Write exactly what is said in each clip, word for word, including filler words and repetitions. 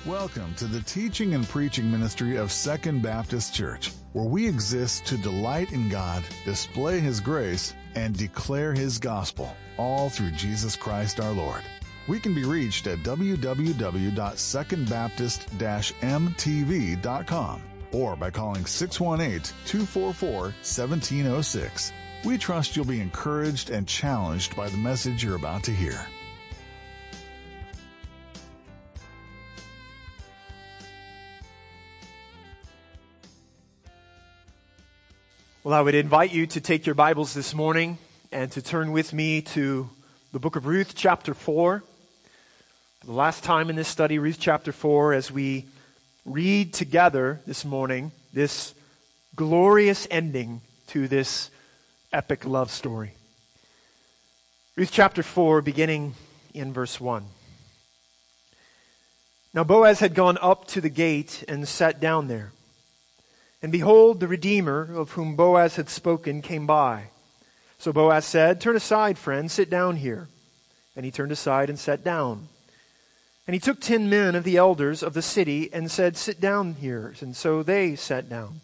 Welcome to the teaching and preaching ministry of Second Baptist Church, where we exist to delight in God, display His grace, and declare His gospel, all through Jesus Christ our Lord. We can be reached at w w w dot second baptist dash m t v dot com or by calling six one eight, two four four, one seven zero six. We trust you'll be encouraged and challenged by the message you're about to hear. Well, I would invite you to take your Bibles this morning and to turn with me to the book of Ruth, chapter four. For the last time in this study, Ruth chapter four, as we read together this morning this glorious ending to this epic love story. Ruth chapter four, beginning in verse one. Now Boaz had gone up to the gate and sat down there. And behold, the Redeemer, of whom Boaz had spoken, came by. So Boaz said, "Turn aside, friend, sit down here." And he turned aside and sat down. And he took ten men of the elders of the city and said, "Sit down here." And so they sat down.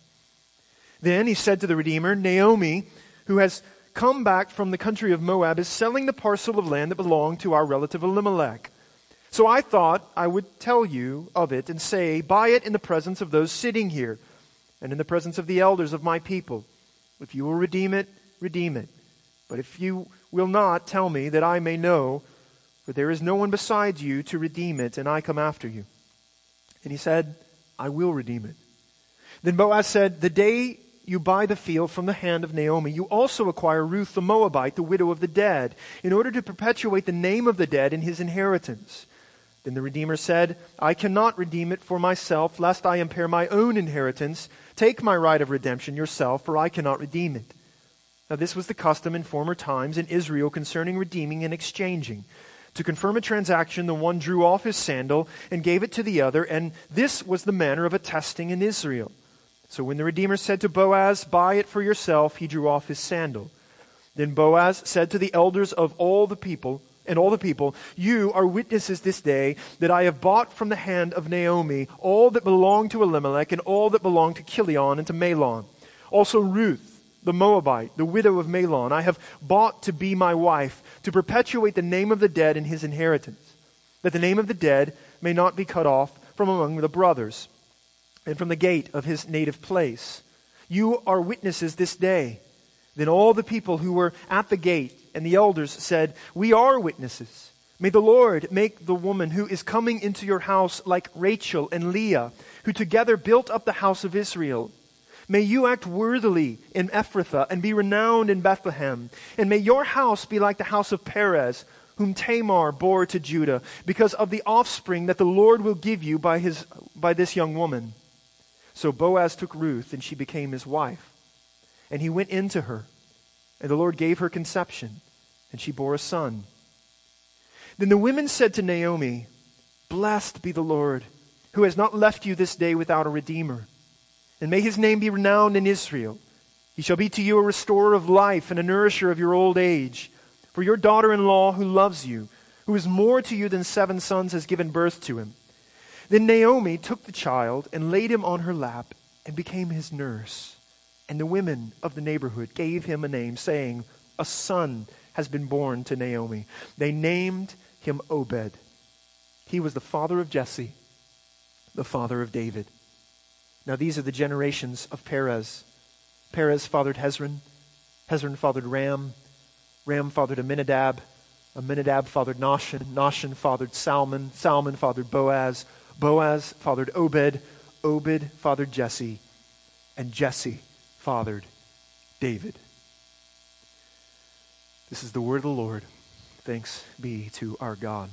Then he said to the Redeemer, "Naomi, who has come back from the country of Moab, is selling the parcel of land that belonged to our relative Elimelech. So I thought I would tell you of it and say, buy it in the presence of those sitting here, and in the presence of the elders of my people. If you will redeem it, redeem it. But if you will not, tell me, that I may know, for there is no one besides you to redeem it, and I come after you." And he said, "I will redeem it." Then Boaz said, "The day you buy the field from the hand of Naomi, you also acquire Ruth the Moabite, the widow of the dead, in order to perpetuate the name of the dead in his inheritance." Then the Redeemer said, "I cannot redeem it for myself, lest I impair my own inheritance. Take my right of redemption yourself, for I cannot redeem it." Now this was the custom in former times in Israel concerning redeeming and exchanging. To confirm a transaction, the one drew off his sandal and gave it to the other, and this was the manner of attesting in Israel. So when the Redeemer said to Boaz, "Buy it for yourself," he drew off his sandal. Then Boaz said to the elders of all the people, And all the people, "You are witnesses this day that I have bought from the hand of Naomi all that belonged to Elimelech and all that belonged to Chilion and to Mahlon. Also Ruth, the Moabite, the widow of Mahlon, I have bought to be my wife, to perpetuate the name of the dead in his inheritance, that the name of the dead may not be cut off from among the brothers, and from the gate of his native place. You are witnesses this day." Then all the people who were at the gate and the elders said, "We are witnesses. May the Lord make the woman who is coming into your house like Rachel and Leah, who together built up the house of Israel. May you act worthily in Ephrathah and be renowned in Bethlehem. And may your house be like the house of Perez, whom Tamar bore to Judah, because of the offspring that the Lord will give you by his by this young woman." So Boaz took Ruth, and she became his wife. And he went in to her, and the Lord gave her conception, and she bore a son. Then the women said to Naomi, "Blessed be the Lord, who has not left you this day without a redeemer. And may his name be renowned in Israel. He shall be to you a restorer of life and a nourisher of your old age. For your daughter-in-law who loves you, who is more to you than seven sons, has given birth to him." Then Naomi took the child and laid him on her lap and became his nurse. And the women of the neighborhood gave him a name, saying, "A son has been born to Naomi." They named him Obed. He was the father of Jesse, the father of David. Now these are the generations of Perez. Perez fathered Hezron. Hezron fathered Ram. Ram fathered Amminadab. Amminadab fathered Nahshon. Nahshon fathered Salmon. Salmon fathered Boaz. Boaz fathered Obed. Obed fathered Jesse. And Jesse fathered David. This is the word of the Lord. Thanks be to our God.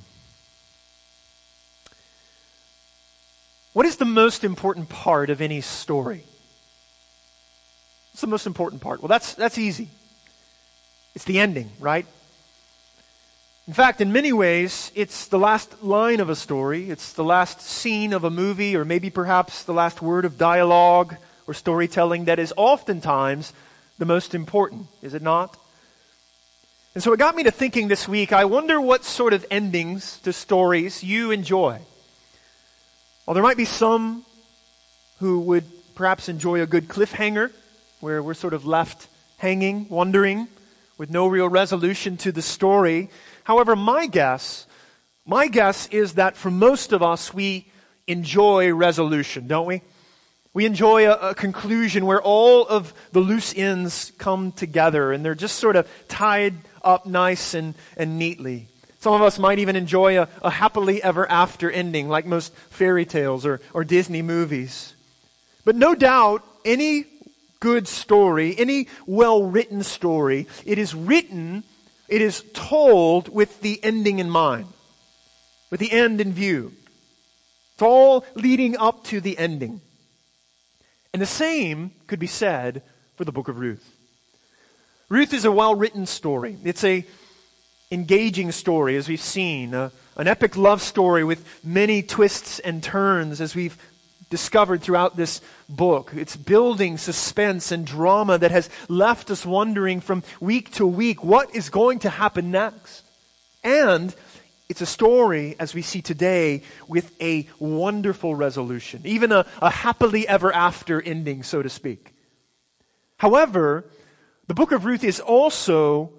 What is the most important part of any story? What's the most important part? Well, that's that's easy. It's the ending, right? In fact, in many ways, it's the last line of a story. It's the last scene of a movie, or maybe perhaps the last word of dialogue or storytelling that is oftentimes the most important, is it not? And so it got me to thinking this week, I wonder what sort of endings to stories you enjoy. While there might be some who would perhaps enjoy a good cliffhanger, where we're sort of left hanging, wondering, with no real resolution to the story. However, my guess, my guess is that for most of us, we enjoy resolution, don't we? We enjoy a, a conclusion where all of the loose ends come together and they're just sort of tied up nice and, and neatly. Some of us might even enjoy a, a happily ever after ending, like most fairy tales or, or Disney movies. But no doubt, any good story, any well-written story, it is written, it is told with the ending in mind, with the end in view. It's all leading up to the ending. And the same could be said for the book of Ruth. Ruth is a well-written story. It's a engaging story, as we've seen, a, an epic love story with many twists and turns, as we've discovered throughout this book. It's building suspense and drama that has left us wondering from week to week what is going to happen next. And it's a story, as we see today, with a wonderful resolution, even a, a happily ever after ending, so to speak. However, the book of Ruth is also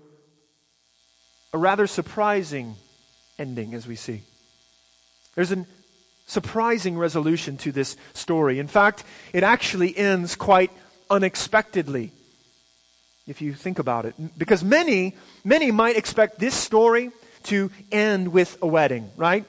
a rather surprising ending, as we see. There's a surprising resolution to this story. In fact, it actually ends quite unexpectedly, if you think about it. Because many, many might expect this story to end with a wedding, right?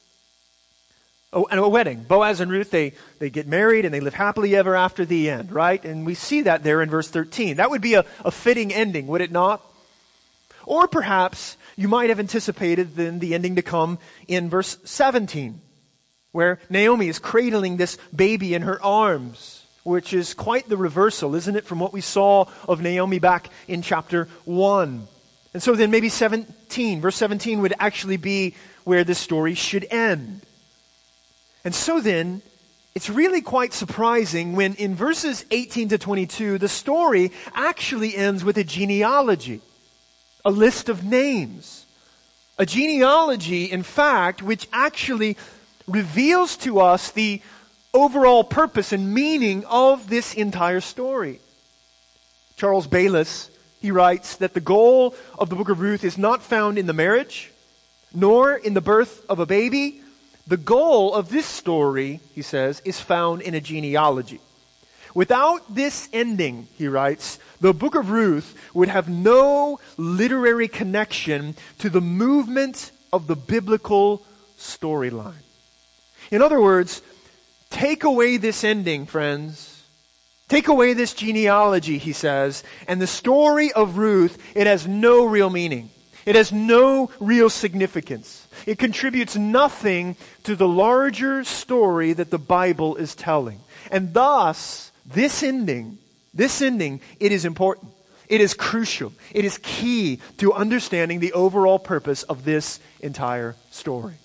Oh, and a wedding. Boaz and Ruth, they, they get married and they live happily ever after the end, right? And we see that there in verse thirteen. That would be a, a fitting ending, would it not? Or perhaps you might have anticipated then the ending to come in verse seventeen, where Naomi is cradling this baby in her arms, which is quite the reversal, isn't it, from what we saw of Naomi back in chapter one. And so then maybe seventeen, verse seventeen would actually be where this story should end. And so then, it's really quite surprising when in verses eighteen to twenty-two, the story actually ends with a genealogy, a list of names. A genealogy, in fact, which actually reveals to us the overall purpose and meaning of this entire story. Charles Baylis, he writes that the goal of the book of Ruth is not found in the marriage, nor in the birth of a baby. The goal of this story, he says, is found in a genealogy. Without this ending, he writes, the book of Ruth would have no literary connection to the movement of the biblical storyline. In other words, take away this ending, friends. Take away this genealogy, he says, and the story of Ruth, it has no real meaning. It has no real significance. It contributes nothing to the larger story that the Bible is telling. And thus, this ending, this ending, it is important. It is crucial. It is key to understanding the overall purpose of this entire story.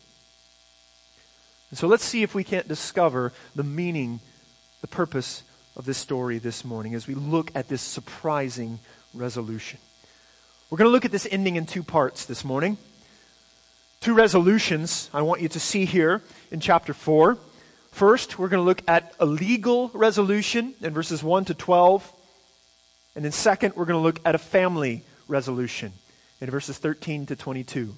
And so let's see if we can't discover the meaning, the purpose of this story this morning as we look at this surprising resolution. We're going to look at this ending in two parts this morning. Two resolutions I want you to see here in chapter four. First, we're going to look at a legal resolution in verses one to twelve. And then second, we're going to look at a family resolution in verses thirteen to twenty-two.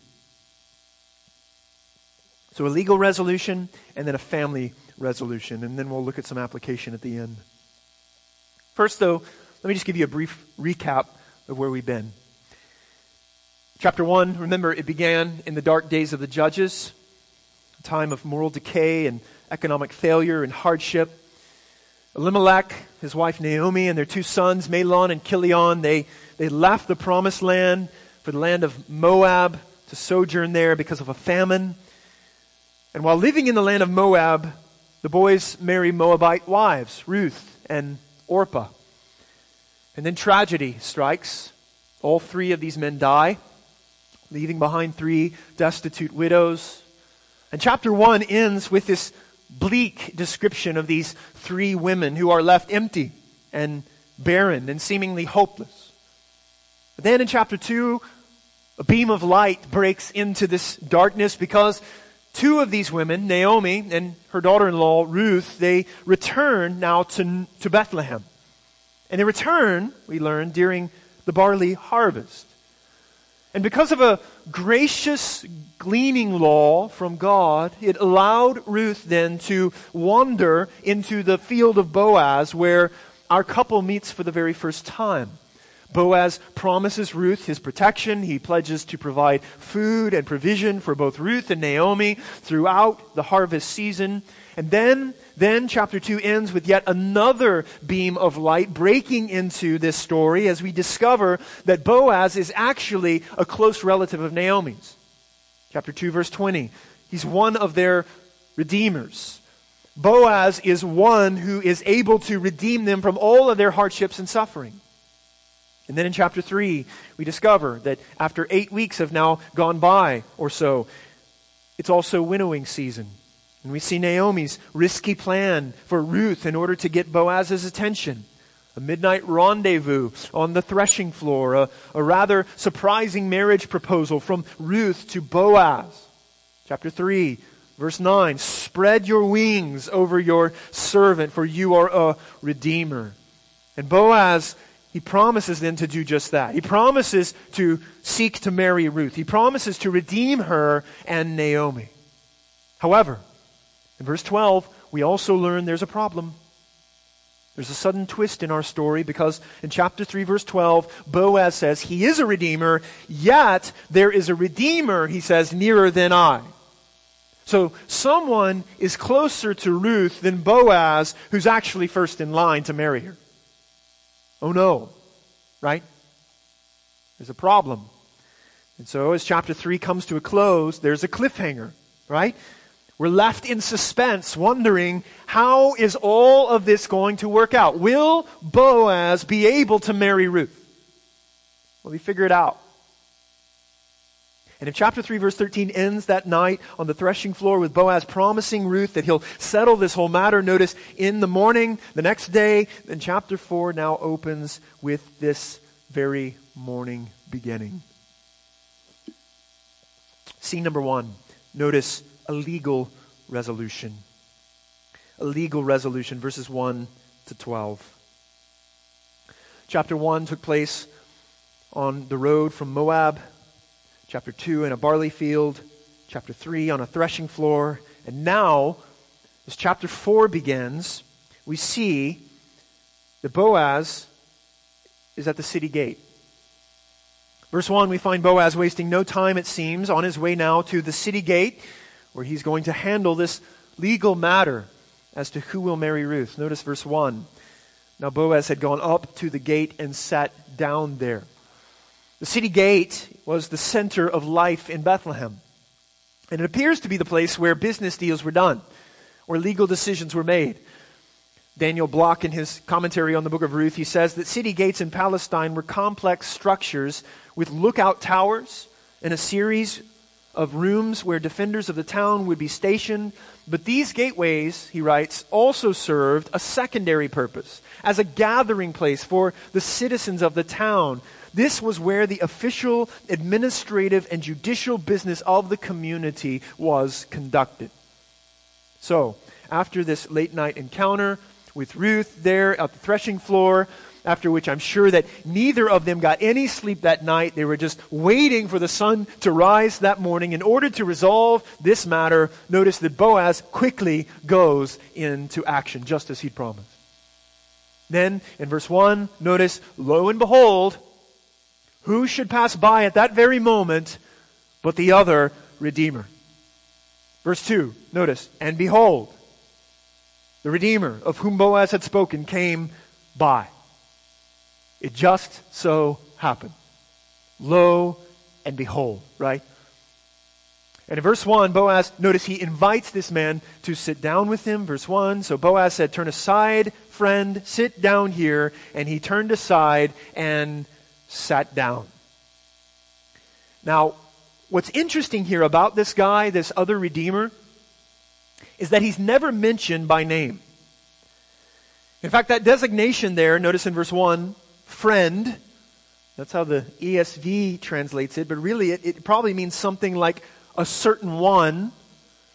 So a legal resolution and then a family resolution. And then we'll look at some application at the end. First, though, let me just give you a brief recap of where we've been. Chapter one, remember, it began in the dark days of the Judges, a time of moral decay and economic failure and hardship. Elimelech, his wife Naomi, and their two sons, Mahlon and Chilion, they, they left the promised land for the land of Moab to sojourn there because of a famine. And while living in the land of Moab, the boys marry Moabite wives, Ruth and Orpah. And then tragedy strikes. All three of these men die, leaving behind three destitute widows. And chapter one ends with this bleak description of these three women who are left empty and barren and seemingly hopeless. But then in chapter two, a beam of light breaks into this darkness because two of these women, Naomi and her daughter-in-law Ruth, they return now to, to Bethlehem. And they return, we learn, during the barley harvest. And because of a gracious gleaning law from God, it allowed Ruth then to wander into the field of Boaz, where our couple meets for the very first time. Boaz promises Ruth his protection. He pledges to provide food and provision for both Ruth and Naomi throughout the harvest season. And then, then chapter two ends with yet another beam of light breaking into this story as we discover that Boaz is actually a close relative of Naomi's. Chapter two, verse twenty. He's one of their redeemers. Boaz is one who is able to redeem them from all of their hardships and suffering. And then in chapter three, we discover that after eight weeks have now gone by or so, it's also winnowing season. And we see Naomi's risky plan for Ruth in order to get Boaz's attention. A midnight rendezvous on the threshing floor, a, a rather surprising marriage proposal from Ruth to Boaz. Chapter three, verse nine, spread your wings over your servant, for you are a redeemer. And Boaz, he promises then to do just that. He promises to seek to marry Ruth. He promises to redeem her and Naomi. However, in verse twelve, we also learn there's a problem. There's a sudden twist in our story because in chapter three, verse twelve, Boaz says he is a redeemer, yet there is a redeemer, he says, nearer than I. So someone is closer to Ruth than Boaz, who's actually first in line to marry her. Oh no, right? There's a problem. And so as chapter three comes to a close, there's a cliffhanger, right? We're left in suspense, wondering, how is all of this going to work out? Will Boaz be able to marry Ruth? Well, we figure it out. And if chapter three, verse thirteen ends that night on the threshing floor with Boaz promising Ruth that he'll settle this whole matter, notice in the morning, the next day, then chapter four now opens with this very morning beginning. Scene number one, notice a legal resolution. A legal resolution, verses one to twelve. Chapter one took place on the road from Moab. Chapter two in a barley field. Chapter three on a threshing floor. And now, as chapter four begins, we see that Boaz is at the city gate. Verse one, we find Boaz wasting no time, it seems, on his way now to the city gate, where he's going to handle this legal matter as to who will marry Ruth. Notice verse one. Now Boaz had gone up to the gate and sat down there. The city gate was the center of life in Bethlehem. And it appears to be the place where business deals were done, where legal decisions were made. Daniel Block, in his commentary on the book of Ruth, he says that city gates in Palestine were complex structures with lookout towers and a series of rooms where defenders of the town would be stationed. But these gateways, he writes, also served a secondary purpose as a gathering place for the citizens of the town. This was where the official, administrative, and judicial business of the community was conducted. So, after this late night encounter with Ruth there at the threshing floor, after which I'm sure that neither of them got any sleep that night. They were just waiting for the sun to rise that morning in order to resolve this matter. Notice that Boaz quickly goes into action, just as he'd promised. Then, in verse one, notice, lo and behold, who should pass by at that very moment but the other Redeemer? Verse two, notice, and behold, the Redeemer of whom Boaz had spoken came by. It just so happened. Lo and behold, right? And in verse one, Boaz, notice he invites this man to sit down with him. Verse one, so Boaz said, turn aside, friend, sit down here. And he turned aside and sat down. Now, what's interesting here about this guy, this other Redeemer, is that he's never mentioned by name. In fact, that designation there, notice in verse one, friend, that's how the E S V translates it, but really it, it probably means something like a certain one,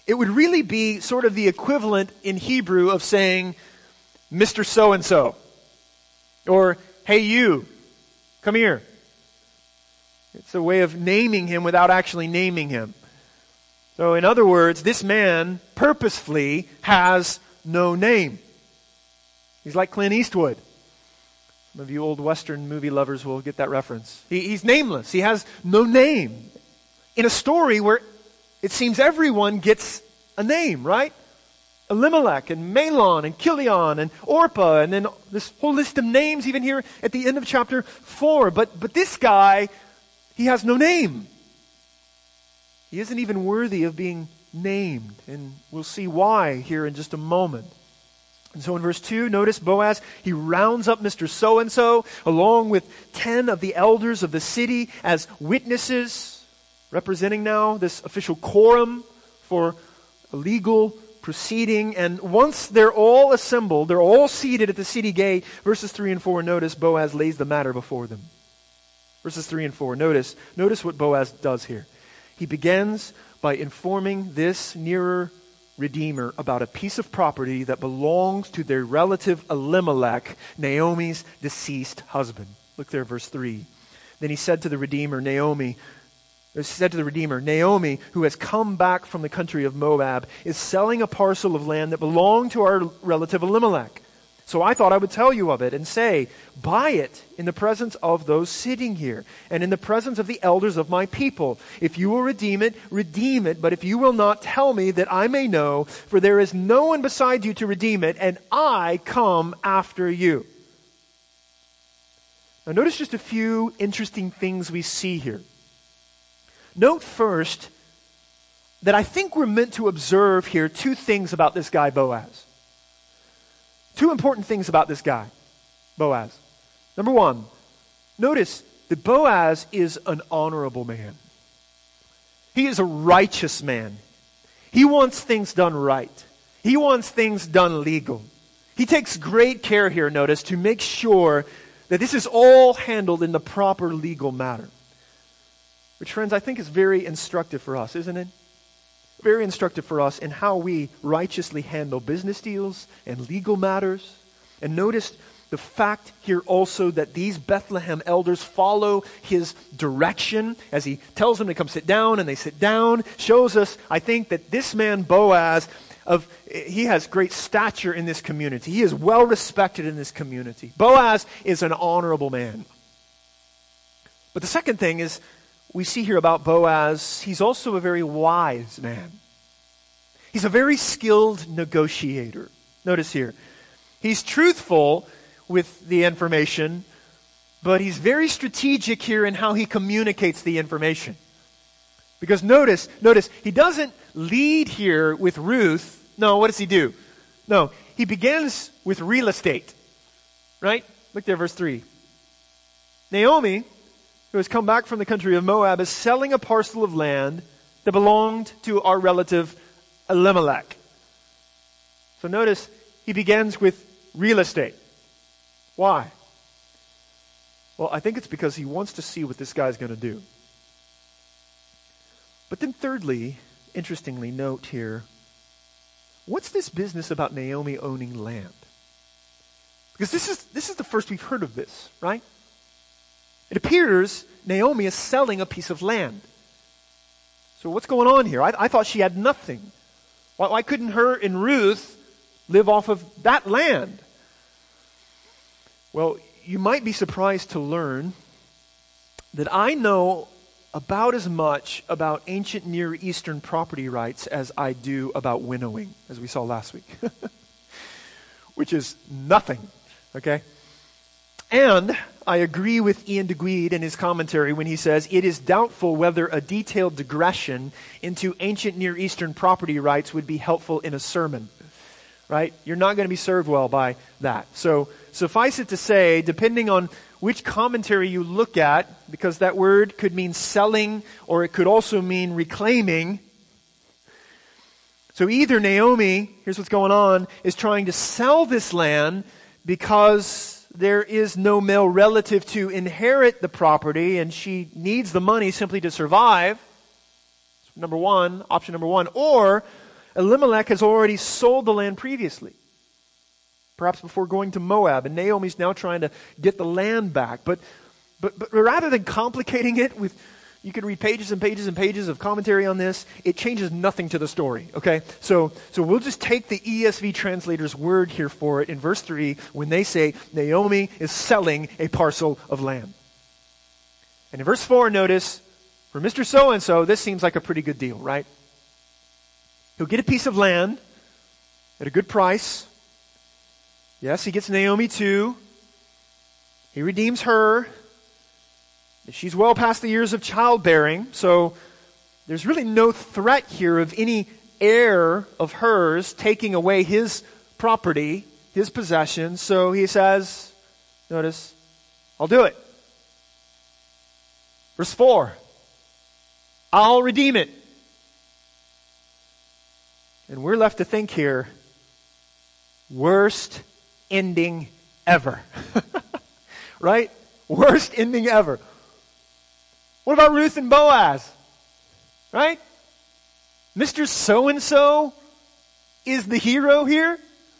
it would really be sort of the equivalent in Hebrew of saying, Mister So-and-so, or, hey you, come here. It's a way of naming him without actually naming him. So in other words, this man purposefully has no name. He's like Clint Eastwood. Some of you old Western movie lovers will get that reference. He, he's nameless. He has no name. In a story where it seems everyone gets a name, right? Elimelech and Mahlon and Chilion and Orpah, and then this whole list of names even here at the end of chapter four. But, but this guy, he has no name. He isn't even worthy of being named. And we'll see why here in just a moment. And so in verse two, notice Boaz, he rounds up Mister So-and-so along with ten of the elders of the city as witnesses, representing now this official quorum for a legal proceeding. And once they're all assembled, they're all seated at the city gate, verses three and four, notice Boaz lays the matter before them. Verses three and four, notice, notice what Boaz does here. He begins by informing this nearer Redeemer about a piece of property that belongs to their relative Elimelech, Naomi's deceased husband. Look there, verse three. Then he said to the Redeemer, Naomi, he said to the Redeemer, Naomi, who has come back from the country of Moab, is selling a parcel of land that belonged to our relative Elimelech. So I thought I would tell you of it and say, buy it in the presence of those sitting here and in the presence of the elders of my people. If you will redeem it, redeem it. But if you will not, tell me that I may know, for there is no one beside you to redeem it, and I come after you. Now notice just a few interesting things we see here. Note first that I think we're meant to observe here two things about this guy Boaz. Two important things about this guy, Boaz. Number one, notice that Boaz is an honorable man. He is a righteous man. He wants things done right. He wants things done legal. He takes great care here, notice, to make sure that this is all handled in the proper legal manner. Which, friends, I think is very instructive for us, isn't it? Very instructive for us in how we righteously handle business deals and legal matters. And notice the fact here also that these Bethlehem elders follow his direction as he tells them to come sit down, and they sit down. Shows us, I think, that this man Boaz, of he has great stature in this community. He is well respected in this community. Boaz is an honorable man. But the second thing is, we see here about Boaz, he's also a very wise man. He's a very skilled negotiator. Notice here, he's truthful with the information, but he's very strategic here in how he communicates the information. Because notice, notice, he doesn't lead here with Ruth. No, what does he do? No, he begins with real estate. Right? Look there, verse three. Naomi, who has come back from the country of Moab, is selling a parcel of land that belonged to our relative Elimelech. So notice, he begins with real estate. Why? Well, I think it's because he wants to see what this guy's going to do. But then thirdly, interestingly, note here, what's this business about Naomi owning land? Because this is this is the first we've heard of this, right? It appears Naomi is selling a piece of land. So what's going on here? I, I thought she had nothing. Why, why couldn't her and Ruth live off of that land? Well, you might be surprised to learn that I know about as much about ancient Near Eastern property rights as I do about winnowing, as we saw last week. Which is nothing, okay? And I agree with Ian DeGuide in his commentary when he says, it is doubtful whether a detailed digression into ancient Near Eastern property rights would be helpful in a sermon. Right? You're not going to be served well by that. So suffice it to say, depending on which commentary you look at, because that word could mean selling or it could also mean reclaiming. So either Naomi, here's what's going on, is trying to sell this land because there is no male relative to inherit the property and she needs the money simply to survive. Number one, option number one. Or Elimelech has already sold the land previously, perhaps before going to Moab, and Naomi's now trying to get the land back. But, but, but rather than complicating it with, you could read pages and pages and pages of commentary on this, it changes nothing to the story, okay? So, so we'll just take the E S V translator's word here for it in verse three when they say Naomi is selling a parcel of land. And in verse four, notice, for Mister So-and-so, this seems like a pretty good deal, right? He'll get a piece of land at a good price. Yes, he gets Naomi too. He redeems her. She's well past the years of childbearing, so there's really no threat here of any heir of hers taking away his property, his possessions. So he says, notice, I'll do it. Verse four, I'll redeem it. And we're left to think here, worst ending ever. Right? Worst ending ever. What about Ruth and Boaz? Right? Mister So-and-so is the hero here.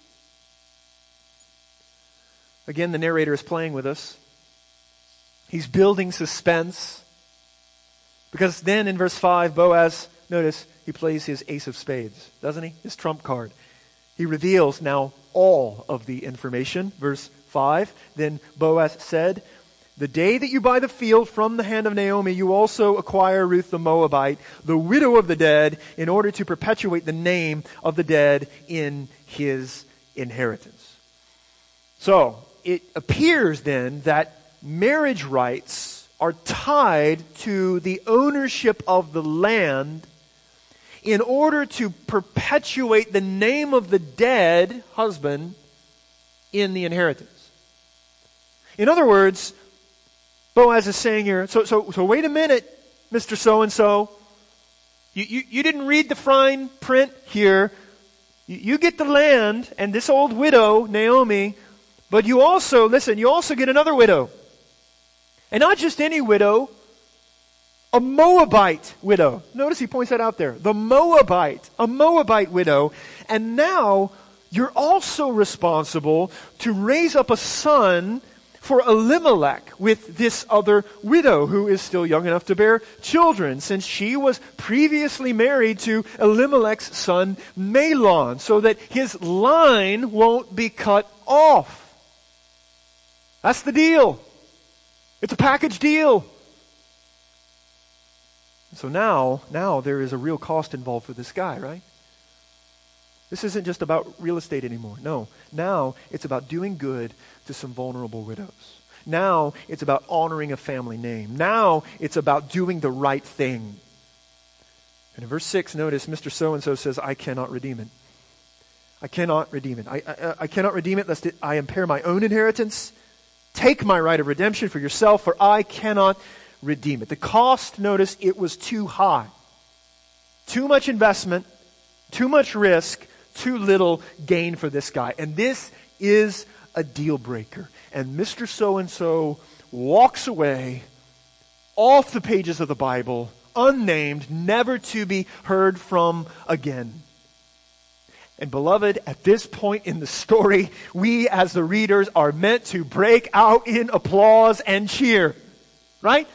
Again, the narrator is playing with us. He's building suspense. Because then in verse five, Boaz, notice, he plays his ace of spades, doesn't he? His trump card. He reveals now all of the information. Verse five, then Boaz said, the day that you buy the field from the hand of Naomi, you also acquire Ruth the Moabite, the widow of the dead, in order to perpetuate the name of the dead in his inheritance. So, it appears then that marriage rights are tied to the ownership of the land in order to perpetuate the name of the dead husband in the inheritance. In other words, Boaz is saying here, so so so wait a minute, Mister So-and-so. You, you, you didn't read the fine print here. You, you get the land and this old widow, Naomi, but you also, listen, you also get another widow. And not just any widow, a Moabite widow. Notice he points that out there. The Moabite, a Moabite widow. And now you're also responsible to raise up a son for Elimelech with this other widow who is still young enough to bear children, since she was previously married to Elimelech's son Mahlon, so that his line won't be cut off. That's the deal. It's a package deal. So now, now there is a real cost involved for this guy, right? This isn't just about real estate anymore. No. Now it's about doing good to some vulnerable widows. Now it's about honoring a family name. Now it's about doing the right thing. And in verse six, notice Mister So-and-so says, I cannot redeem it. I cannot redeem it. I, I, I cannot redeem it lest it, I impair my own inheritance. Take my right of redemption for yourself, for I cannot redeem it. The cost, notice, it was too high. Too much investment, too much risk, too little gain for this guy. And this is a deal breaker. And Mister So-and-so walks away off the pages of the Bible, unnamed, never to be heard from again. And beloved, at this point in the story, we as the readers are meant to break out in applause and cheer. Right?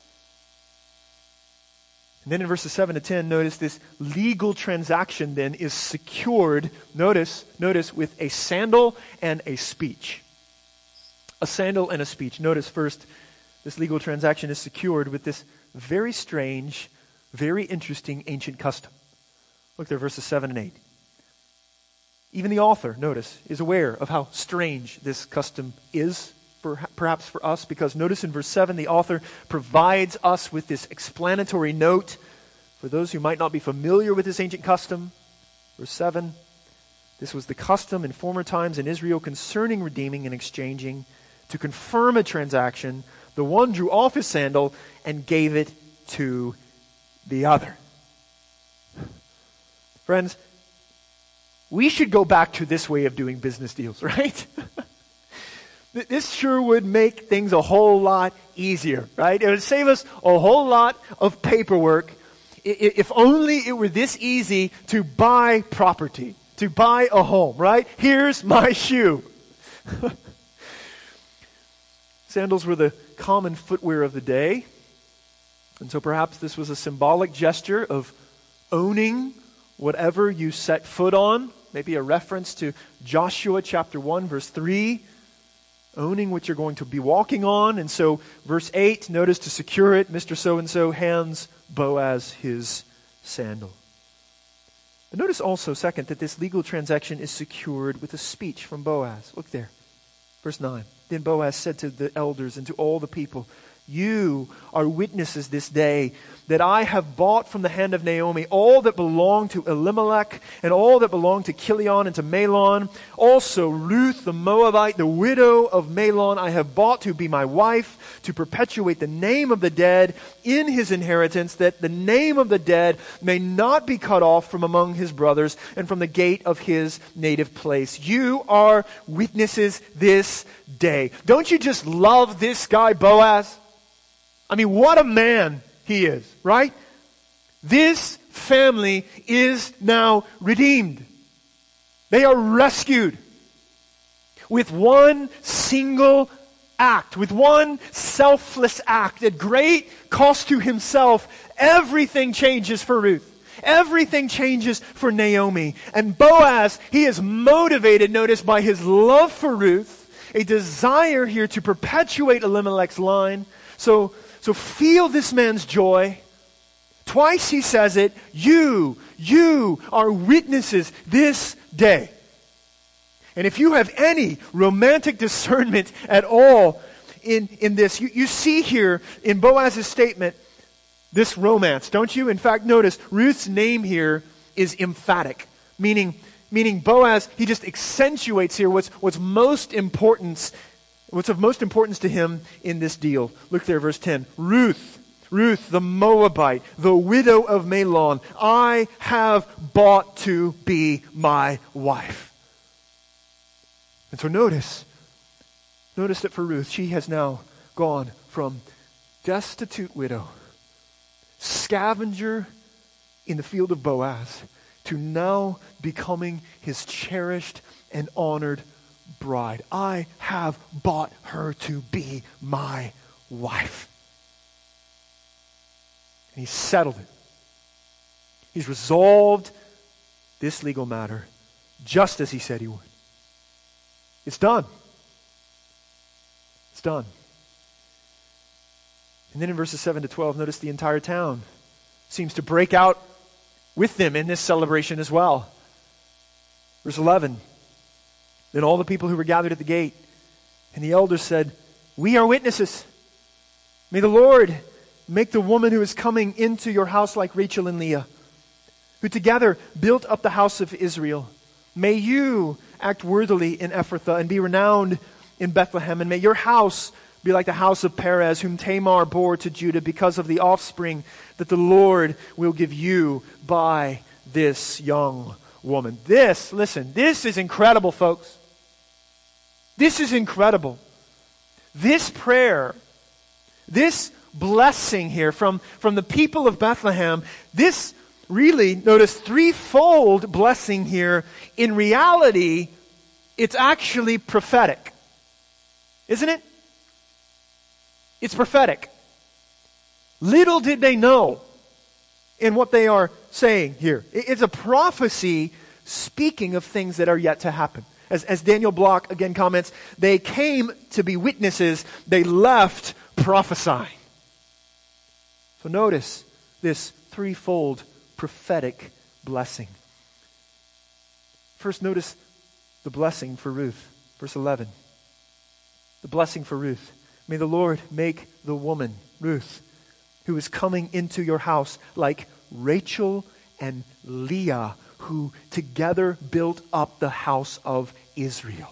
And then in verses seven to ten, notice this legal transaction then is secured, notice, notice, with a sandal and a speech. A sandal and a speech. Notice first, this legal transaction is secured with this very strange, very interesting ancient custom. Look there, verses seven and eight. Even the author, notice, is aware of how strange this custom is, for, perhaps for us, because notice in verse seven, the author provides us with this explanatory note for those who might not be familiar with this ancient custom. Verse seven, this was the custom in former times in Israel concerning redeeming and exchanging. To confirm a transaction, the one drew off his sandal and gave it to the other. Friends, we should go back to this way of doing business deals, right? This sure would make things a whole lot easier, right? It would save us a whole lot of paperwork if only it were this easy to buy property, to buy a home, right? Here's my shoe. Sandals were the common footwear of the day. And so perhaps this was a symbolic gesture of owning whatever you set foot on. Maybe a reference to Joshua chapter one, verse three. Owning what you're going to be walking on. And so verse eight, notice to secure it, Mister So-and-so hands Boaz his sandal. But notice also, second, that this legal transaction is secured with a speech from Boaz. Look there. Verse nine. Then Boaz said to the elders and to all the people, "You are witnesses this day that I have bought from the hand of Naomi all that belonged to Elimelech and all that belonged to Chilion and to Mahlon. Also Ruth the Moabite, the widow of Mahlon, I have bought to be my wife, to perpetuate the name of the dead in his inheritance, that the name of the dead may not be cut off from among his brothers and from the gate of his native place. You are witnesses this day." Don't you just love this guy Boaz? I mean, what a man he is, right? This family is now redeemed. They are rescued. With one single act, with one selfless act, at great cost to himself, everything changes for Ruth. Everything changes for Naomi. And Boaz, he is motivated, notice, by his love for Ruth, a desire here to perpetuate Elimelech's line. So, so feel this man's joy. Twice he says it, you, you are witnesses this day. And if you have any romantic discernment at all in, in this, you, you see here in Boaz's statement this romance, don't you? In fact, notice Ruth's name here is emphatic, meaning, meaning Boaz, he just accentuates here what's, what's most important, what's of most importance to him in this deal. Look there, verse ten. Ruth, Ruth the Moabite, the widow of Mahlon, I have bought to be my wife. And so notice, notice that for Ruth, she has now gone from destitute widow, scavenger in the field of Boaz, to now becoming his cherished and honored bride. I have bought her to be my wife. And he's settled it. He's resolved this legal matter just as he said he would. It's done. It's done. And then in verses seven to twelve, notice the entire town seems to break out with them in this celebration as well. Verse eleven, then all the people who were gathered at the gate and the elders said, "We are witnesses. May the Lord make the woman who is coming into your house like Rachel and Leah, who together built up the house of Israel. May you act worthily in Ephrathah and be renowned in Bethlehem, and may your house be like the house of Perez, whom Tamar bore to Judah, because of the offspring that the Lord will give you by this young woman." This, listen, this is incredible, folks. This is incredible. This prayer, this blessing here from, from the people of Bethlehem, this really, notice, threefold blessing here, in reality, it's actually prophetic. Isn't it? It's prophetic. Little did they know in what they are saying here. It's a prophecy speaking of things that are yet to happen. As, as Daniel Block again comments, they came to be witnesses, they left prophesying. So notice this threefold prophetic blessing. First, notice the blessing for Ruth. Verse eleven. The blessing for Ruth. May the Lord make the woman, Ruth, who is coming into your house like Rachel and Leah, who together built up the house of Israel.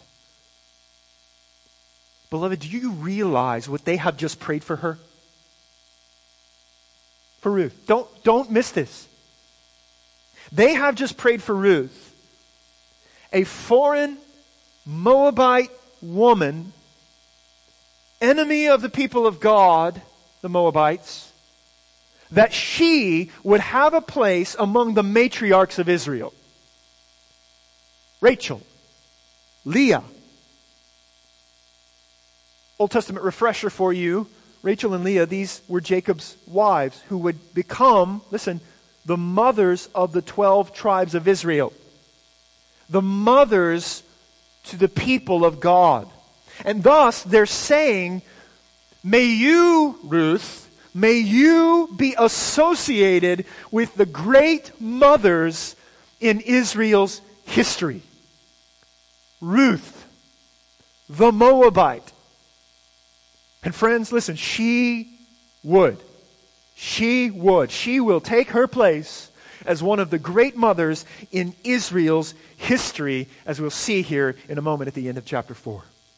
Beloved, do you realize what they have just prayed for her? For Ruth. Don't, don't miss this. They have just prayed for Ruth, a foreign Moabite woman, enemy of the people of God, the Moabites, that she would have a place among the matriarchs of Israel. Rachel, Leah. Old Testament refresher for you. Rachel and Leah, these were Jacob's wives who would become, listen, the mothers of the twelve tribes of Israel. The mothers to the people of God. And thus they're saying, may you, Ruth, may you be associated with the great mothers in Israel's history. Ruth, the Moabite. And friends, listen, she would. She would. She will take her place as one of the great mothers in Israel's history, as we'll see here in a moment at the end of chapter four.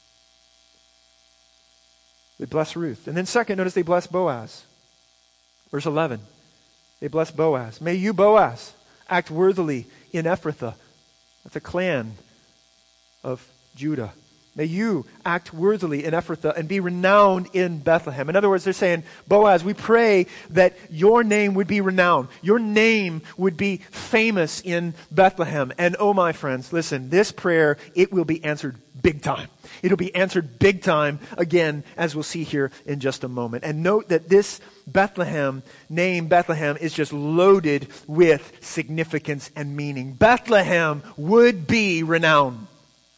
They bless Ruth. And then second, notice they bless Boaz. Verse eleven. They bless Boaz. May you, Boaz, act worthily in Ephrathah. That's a clan of Judah. May you act worthily in Ephrathah and be renowned in Bethlehem. In other words, they're saying, Boaz, we pray that your name would be renowned. Your name would be famous in Bethlehem. And oh my friends, listen, this prayer, it will be answered big time. It'll be answered big time again, as we'll see here in just a moment. And note that this Bethlehem, name Bethlehem, is just loaded with significance and meaning. Bethlehem would be renowned.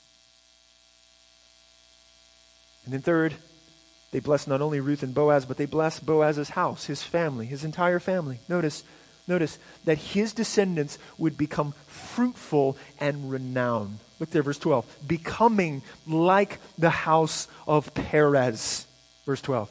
And then third, they bless not only Ruth and Boaz, but they bless Boaz's house, his family, his entire family. Notice, notice that his descendants would become fruitful and renowned. Look there, verse twelve. Becoming like the house of Perez. Verse twelve.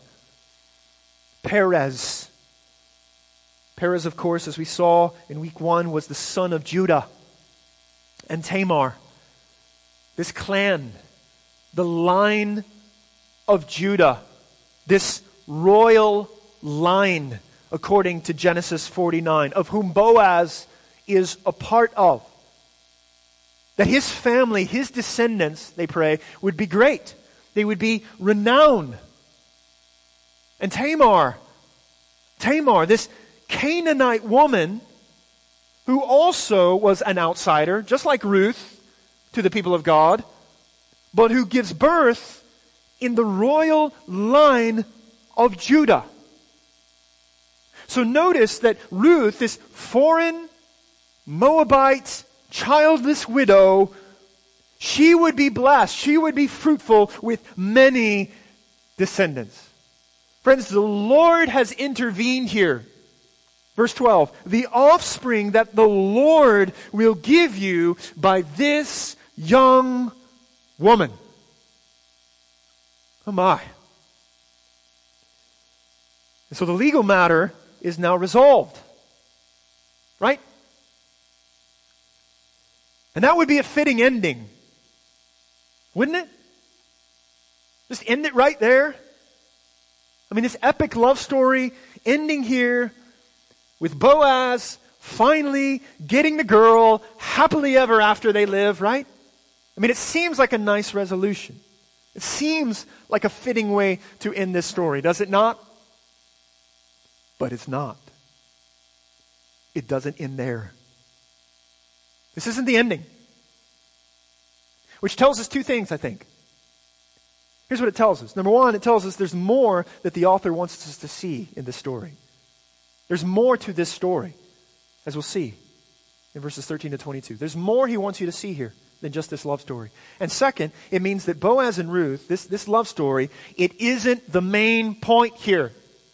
Perez. Perez, of course, as we saw in week one, was the son of Judah and Tamar. This clan, the line of Judah, this royal line, according to Genesis forty-nine, of whom Boaz is a part of. That his family, his descendants, they pray, would be great. They would be renowned. And Tamar, Tamar, this Canaanite woman, who also was an outsider, just like Ruth, to the people of God, but who gives birth in the royal line of Judah. So notice that Ruth, this foreign, Moabite, childless widow, she would be blessed. She would be fruitful with many descendants. Friends, the Lord has intervened here. Verse twelve, the offspring that the Lord will give you by this young woman. Oh my. And so the legal matter is now resolved. Right? And that would be a fitting ending. Wouldn't it? Just end it right there. I mean, this epic love story ending here with Boaz finally getting the girl happily ever after they live, right? I mean, it seems like a nice resolution. It seems like a fitting way to end this story, does it not? But it's not. It doesn't end there. This isn't the ending. Which tells us two things, I think. Here's what it tells us. Number one, it tells us there's more that the author wants us to see in this story. There's more to this story, as we'll see in verses thirteen to twenty-two. There's more he wants you to see here than just this love story. And second, it means that Boaz and Ruth, this, this love story, it isn't the main point here.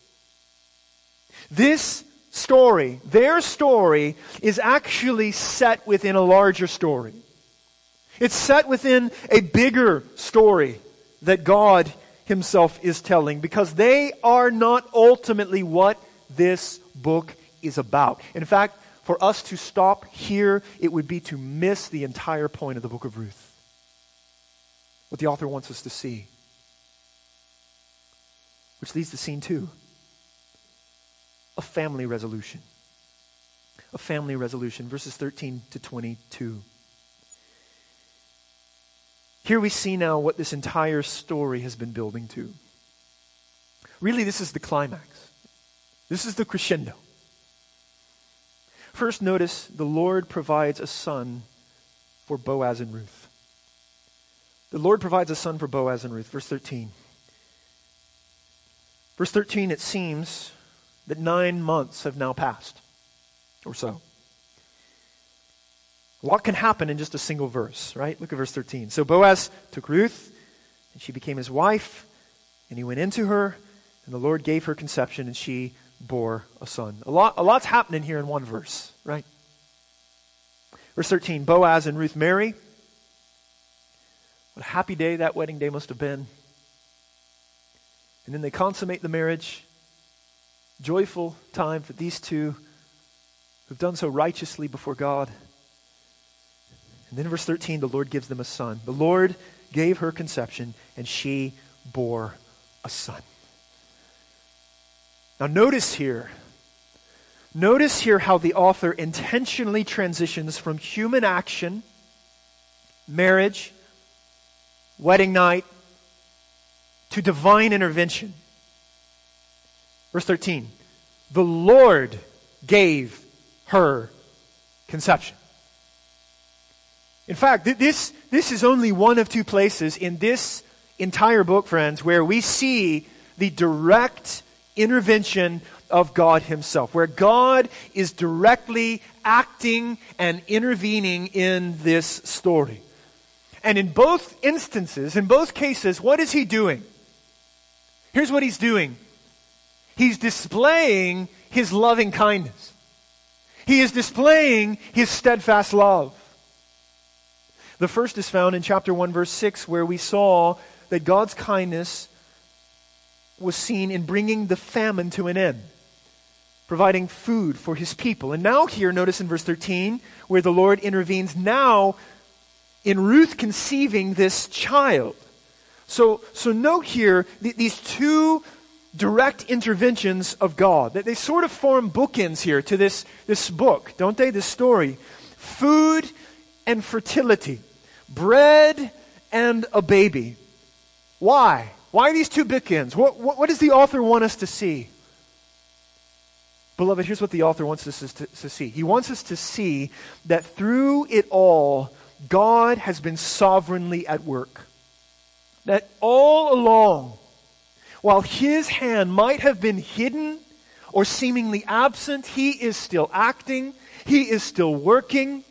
This story, their story, is actually set within a larger story. It's set within a bigger story that God himself is telling, because they are not ultimately what this book is about. In fact, for us to stop here, it would be to miss the entire point of the book of Ruth. What the author wants us to see. Which leads to scene two. A family resolution. A family resolution. Verses thirteen to twenty-two. Here we see now what this entire story has been building to. Really, this is the climax. This is the crescendo. First, notice the Lord provides a son for Boaz and Ruth. The Lord provides a son for Boaz and Ruth. Verse thirteen. Verse thirteen, it seems that nine months have now passed, or so. A lot can happen in just a single verse, right? Look at verse thirteen. So Boaz took Ruth, and she became his wife, and he went into her, and the Lord gave her conception, and she bore a son. A lot, a lot's happening here in one verse, right? Verse thirteen, Boaz and Ruth marry. What a happy day that wedding day must have been. And then they consummate the marriage. Joyful time for these two who've done so righteously before God. And then in verse thirteen, the Lord gives them a son. The Lord gave her conception, and she bore a son. Now notice here, notice here how the author intentionally transitions from human action, marriage, wedding night, to divine intervention. Verse thirteen, the Lord gave her conception. In fact, this, this is only one of two places in this entire book, friends, where we see the direct intervention of God himself, where God is directly acting and intervening in this story. And in both instances, in both cases, what is he doing? Here's what he's doing. He's displaying his loving kindness. He is displaying his steadfast love. The first is found in chapter one, verse six, where we saw that God's kindness was seen in bringing the famine to an end, providing food for his people. And now here, notice in verse thirteen, where the Lord intervenes now in Ruth conceiving this child. So, so note here th- these two direct interventions of God. That they sort of form bookends here to this, this book, don't they? This story. Food and fertility. Bread and a baby. Why? Why these two bookends? What, what, what does the author want us to see? Beloved, here's what the author wants us to, to see. He wants us to see that through it all, God has been sovereignly at work. That all along, while his hand might have been hidden or seemingly absent, he is still acting. He is still working.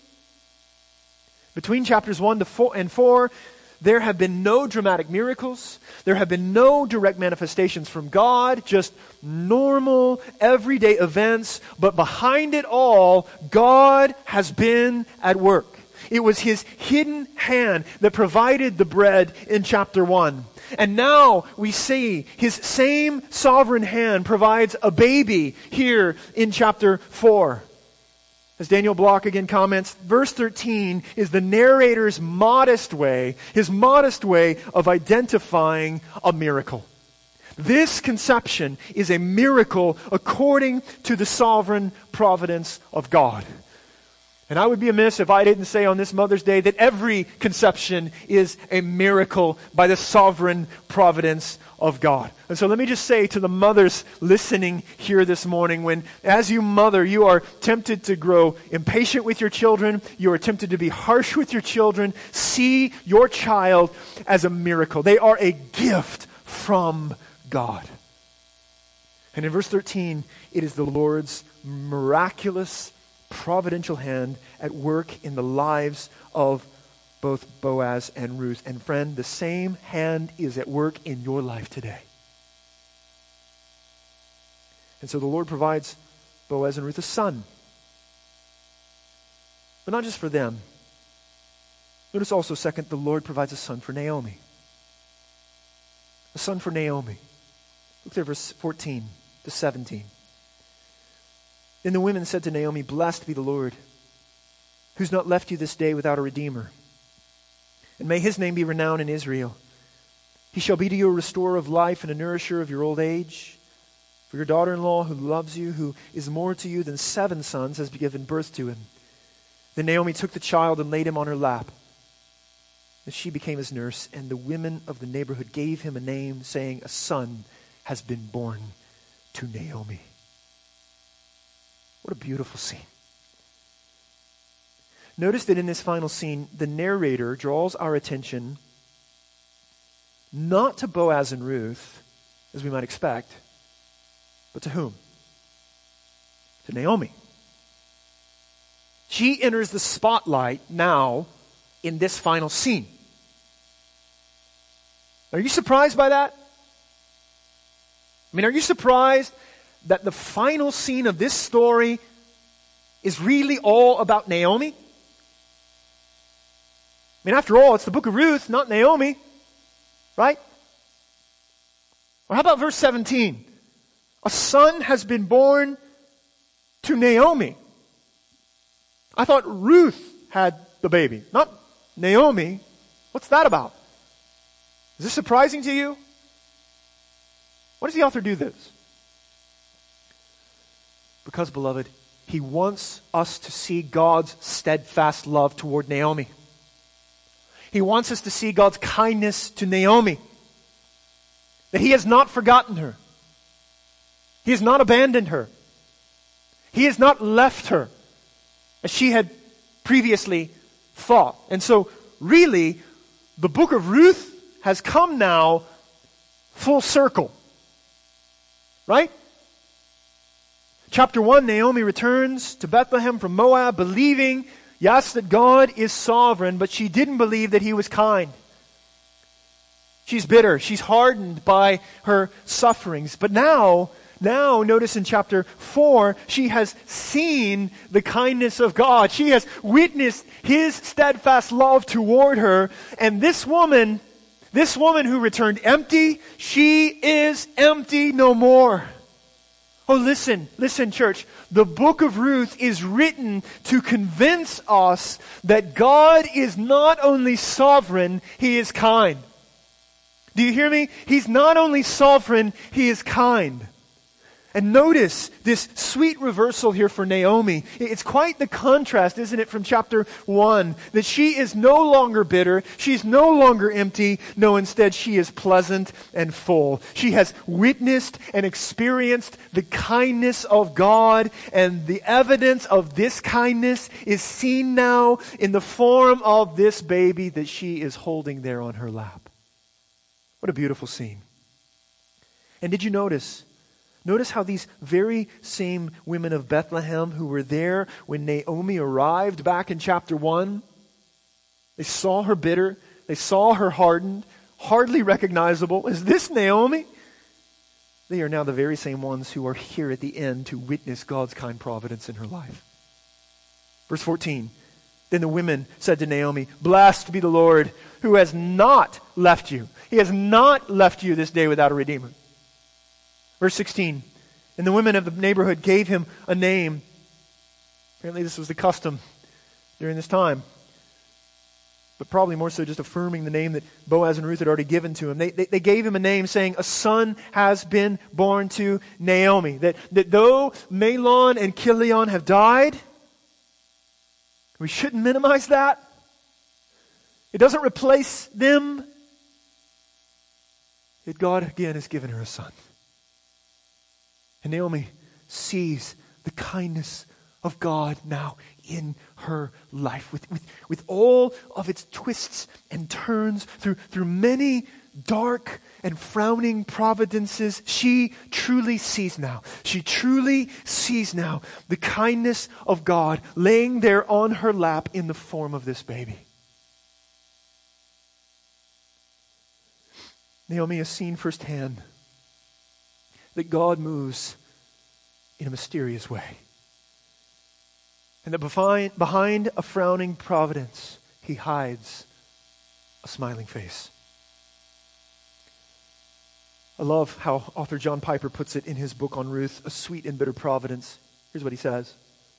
Between chapters one to four and four, there have been no dramatic miracles. There have been no direct manifestations from God, just normal, everyday events. But behind it all, God has been at work. It was his hidden hand that provided the bread in chapter one. And now we see his same sovereign hand provides a baby here in chapter four. As Daniel Block again comments, verse thirteen is the narrator's modest way, his modest way of identifying a miracle. This conception is a miracle according to the sovereign providence of God. And I would be amiss if I didn't say on this Mother's Day that every conception is a miracle by the sovereign providence of God. And so let me just say to the mothers listening here this morning, when as you mother, you are tempted to grow impatient with your children, you are tempted to be harsh with your children, see your child as a miracle. They are a gift from God. And in verse thirteen, it is the Lord's miraculous providential hand at work in the lives of both Boaz and Ruth. And friend, the same hand is at work in your life today. And so the Lord provides Boaz and Ruth a son. But not just for them. Notice also, second, the Lord provides a son for Naomi. A son for Naomi. Look there, verse fourteen to seventeen. Then the women said to Naomi, "Blessed be the Lord, who's not left you this day without a redeemer. And may his name be renowned in Israel. He shall be to you a restorer of life and a nourisher of your old age. For your daughter-in-law who loves you, who is more to you than seven sons, has given birth to him." Then Naomi took the child and laid him on her lap. And she became his nurse, and the women of the neighborhood gave him a name, saying, "A son has been born to Naomi." What a beautiful scene. Notice that in this final scene, the narrator draws our attention not to Boaz and Ruth, as we might expect, but to whom? To Naomi. She enters the spotlight now in this final scene. Are you surprised by that? I mean, are you surprised that the final scene of this story is really all about Naomi? I mean, after all, it's the book of Ruth, not Naomi. Right? Or how about verse seventeen? A son has been born to Naomi. I thought Ruth had the baby, not Naomi. What's that about? Is this surprising to you? Why does the author do this? Because, beloved, he wants us to see God's steadfast love toward Naomi. He wants us to see God's kindness to Naomi. That he has not forgotten her. He has not abandoned her. He has not left her as she had previously thought. And so, really, the book of Ruth has come now full circle. Right? Chapter one, Naomi returns to Bethlehem from Moab, believing, yes, that God is sovereign, but she didn't believe that he was kind. She's bitter. She's hardened by her sufferings. But now, now, notice in chapter four, she has seen the kindness of God. She has witnessed his steadfast love toward her. And this woman, this woman who returned empty, she is empty no more. Oh, listen, listen, church. The book of Ruth is written to convince us that God is not only sovereign, he is kind. Do you hear me? He's not only sovereign, he is kind. And notice this sweet reversal here for Naomi. It's quite the contrast, isn't it, from chapter one? That she is no longer bitter. She's no longer empty. No, instead she is pleasant and full. She has witnessed and experienced the kindness of God. And the evidence of this kindness is seen now in the form of this baby that she is holding there on her lap. What a beautiful scene. And did you notice? Notice how these very same women of Bethlehem who were there when Naomi arrived back in chapter one, they saw her bitter, they saw her hardened, hardly recognizable. Is this Naomi? They are now the very same ones who are here at the end to witness God's kind providence in her life. Verse fourteen, then the women said to Naomi, "Blessed be the Lord who has not left you. He has not left you this day without a redeemer." Verse sixteen, and the women of the neighborhood gave him a name. Apparently this was the custom during this time. But probably more so just affirming the name that Boaz and Ruth had already given to him. They, they, they gave him a name saying, a son has been born to Naomi. That, that though Mahlon and Chilion have died, we shouldn't minimize that. It doesn't replace them. That God again has given her a son. And Naomi sees the kindness of God now in her life. With, with, with all of its twists and turns, through, through many dark and frowning providences, she truly sees now. She truly sees now the kindness of God laying there on her lap in the form of this baby. Naomi has seen firsthand that God moves in a mysterious way. And that behind, behind a frowning providence, he hides a smiling face. I love how author John Piper puts it in his book on Ruth, A Sweet and Bitter Providence. Here's what he says.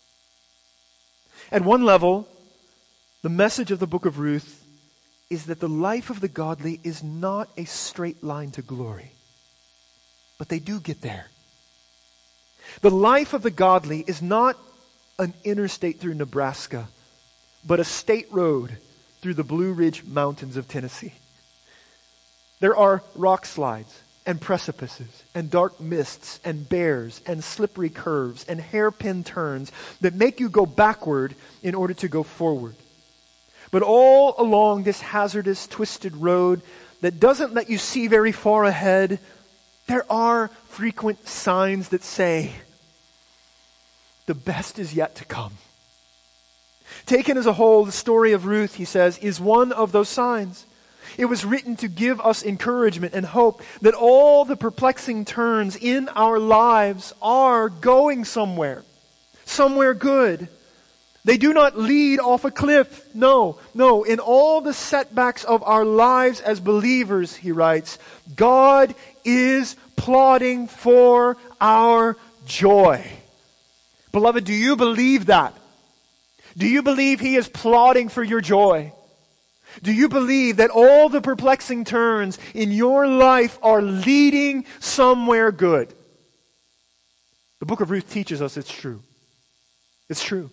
At one level, the message of the book of Ruth is that the life of the godly is not a straight line to glory. But they do get there. The life of the godly is not an interstate through Nebraska, but a state road through the Blue Ridge Mountains of Tennessee. There are rock slides and precipices and dark mists and bears and slippery curves and hairpin turns that make you go backward in order to go forward. But all along this hazardous, twisted road that doesn't let you see very far ahead, there are frequent signs that say, the best is yet to come. Taken as a whole, the story of Ruth, he says, is one of those signs. It was written to give us encouragement and hope that all the perplexing turns in our lives are going somewhere, somewhere good. They do not lead off a cliff. No, no. In all the setbacks of our lives as believers, he writes, God is plotting for our joy. Beloved, do you believe that? Do you believe he is plotting for your joy? Do you believe that all the perplexing turns in your life are leading somewhere good? The book of Ruth teaches us it's true. It's true.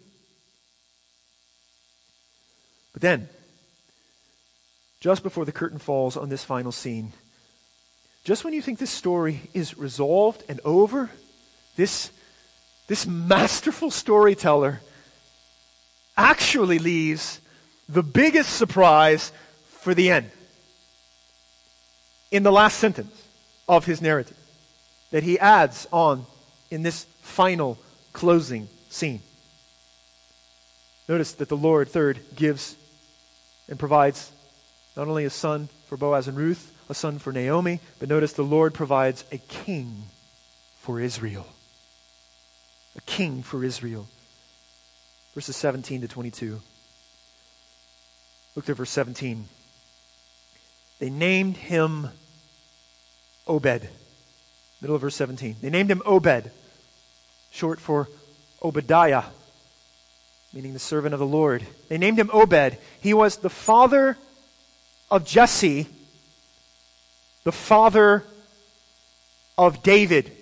But then, just before the curtain falls on this final scene, just when you think this story is resolved and over, this, this masterful storyteller actually leaves the biggest surprise for the end. In the last sentence of his narrative that he adds on in this final closing scene. Notice that the Lord, third, gives and provides not only a son for Boaz and Ruth, a son for Naomi, but notice the Lord provides a king for Israel. A king for Israel. Verses seventeen to twenty-two. Look at verse seventeen. They named him Obed. Middle of verse seventeen. They named him Obed, short for Obadiah, meaning the servant of the Lord. They named him Obed. He was the father of Jesse, the father of David.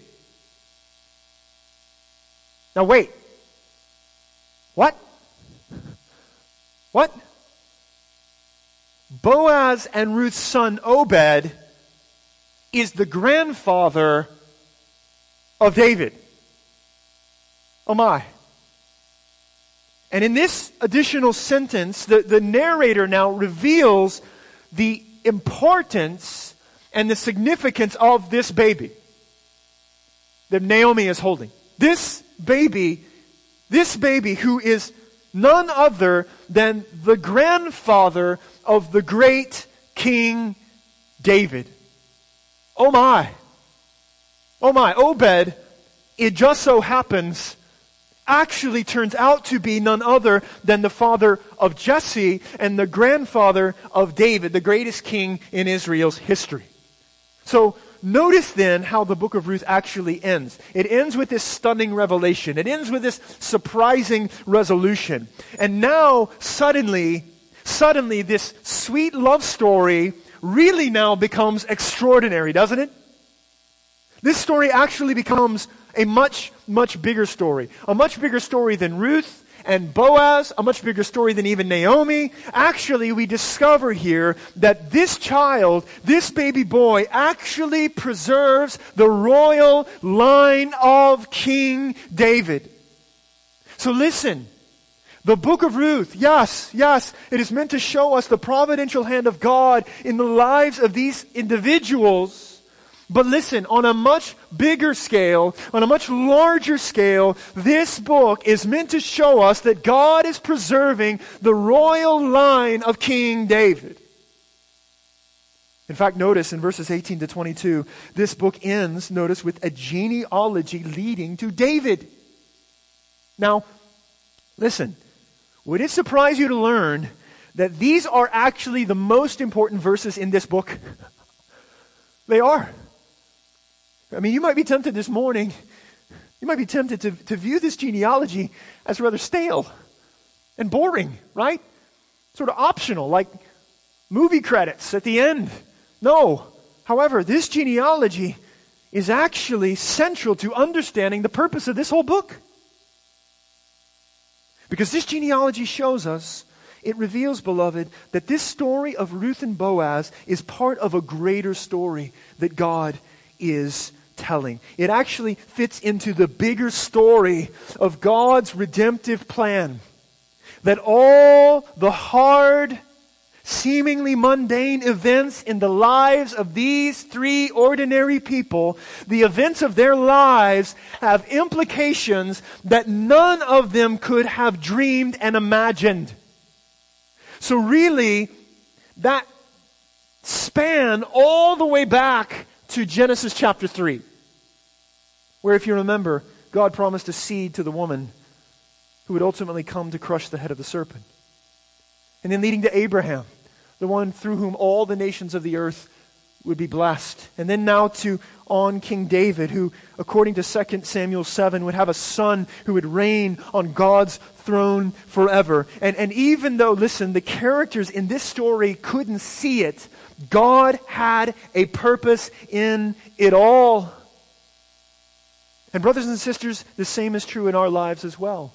Now wait. What? What? Boaz and Ruth's son Obed is the grandfather of David. Oh my. And in this additional sentence, the, the narrator now reveals the importance and the significance of this baby that Naomi is holding. This baby, this baby who is none other than the grandfather of the great King David. Oh my. Oh my. Obed, it just so happens, actually turns out to be none other than the father of Jesse and the grandfather of David, the greatest king in Israel's history. So notice then how the book of Ruth actually ends. It ends with this stunning revelation. It ends with this surprising resolution. And now suddenly, suddenly this sweet love story really now becomes extraordinary, doesn't it? This story actually becomes a much, much bigger story. A much bigger story than Ruth and Boaz, a much bigger story than even Naomi. Actually, we discover here that this child, this baby boy, actually preserves the royal line of King David. So listen, the book of Ruth, yes, yes, it is meant to show us the providential hand of God in the lives of these individuals. But listen, on a much bigger scale, on a much larger scale, this book is meant to show us that God is preserving the royal line of King David. In fact, notice in verses eighteen to twenty-two, this book ends, notice, with a genealogy leading to David. Now, listen, would it surprise you to learn that these are actually the most important verses in this book? They are. I mean, you might be tempted this morning, you might be tempted to, to view this genealogy as rather stale and boring, right? Sort of optional, like movie credits at the end. No. However, this genealogy is actually central to understanding the purpose of this whole book. Because this genealogy shows us, it reveals, beloved, that this story of Ruth and Boaz is part of a greater story that God is telling. It actually fits into the bigger story of God's redemptive plan. That all the hard, seemingly mundane events in the lives of these three ordinary people, the events of their lives have implications that none of them could have dreamed and imagined. So really, that span all the way back to Genesis chapter three, where, if you remember, God promised a seed to the woman who would ultimately come to crush the head of the serpent. And then leading to Abraham, the one through whom all the nations of the earth would be blessed. And then now to on King David, who, according to Second Samuel seven, would have a son who would reign on God's throne forever. And, and even though, listen, the characters in this story couldn't see it, God had a purpose in it all. And brothers and sisters, the same is true in our lives as well.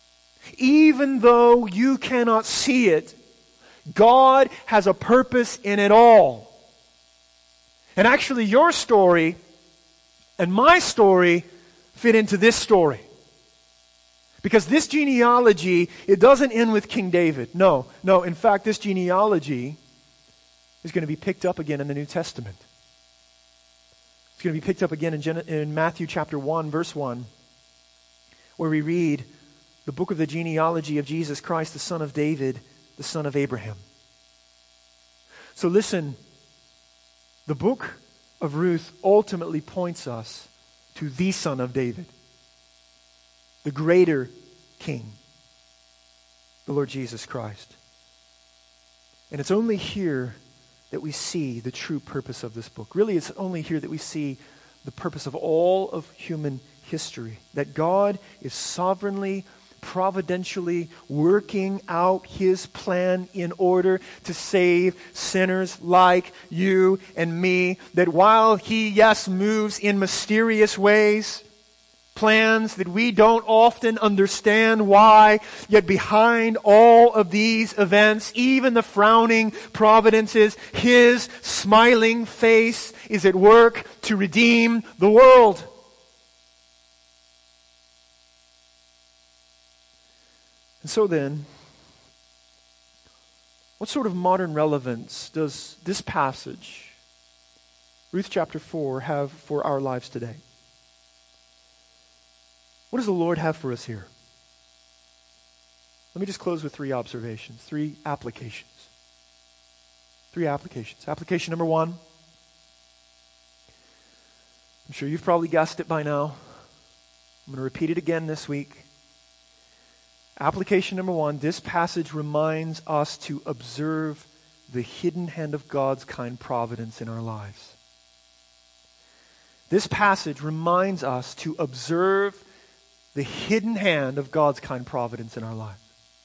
Even though you cannot see it, God has a purpose in it all. And actually, your story and my story fit into this story. Because this genealogy, it doesn't end with King David. No, no. In fact, this genealogy is going to be picked up again in the New Testament. It's going to be picked up again in, Gen- in Matthew chapter one, verse one, where we read the book of the genealogy of Jesus Christ, the son of David, the son of Abraham. So listen, the book of Ruth ultimately points us to the son of David, the greater king, the Lord Jesus Christ. And it's only here that we see the true purpose of this book. Really, it's only here that we see the purpose of all of human history, that God is sovereignly, providentially working out His plan in order to save sinners like you and me. That while He, yes, moves in mysterious ways, plans that we don't often understand why, yet behind all of these events, even the frowning providences, His smiling face is at work to redeem the world. And so then, what sort of modern relevance does this passage, Ruth chapter four, have for our lives today? What does the Lord have for us here? Let me just close with three observations, three applications. Three applications. Application number one. I'm sure you've probably guessed it by now. I'm going to repeat it again this week. Application number one, this passage reminds us to observe the hidden hand of God's kind providence in our lives. This passage reminds us to observe the hidden hand of God's kind providence in our lives.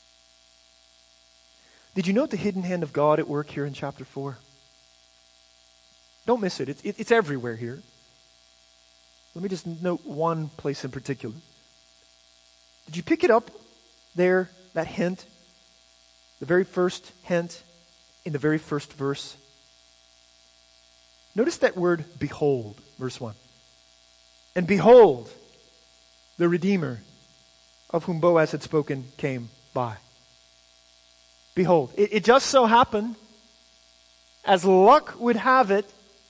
Did you note the hidden hand of God at work here in chapter four? Don't miss it. It's, it, it's everywhere here. Let me just note one place in particular. Did you pick it up there, that hint? The very first hint in the very first verse. Notice that word, behold, verse one. And behold, the Redeemer of whom Boaz had spoken came by. Behold, it, it just so happened, as luck would have it,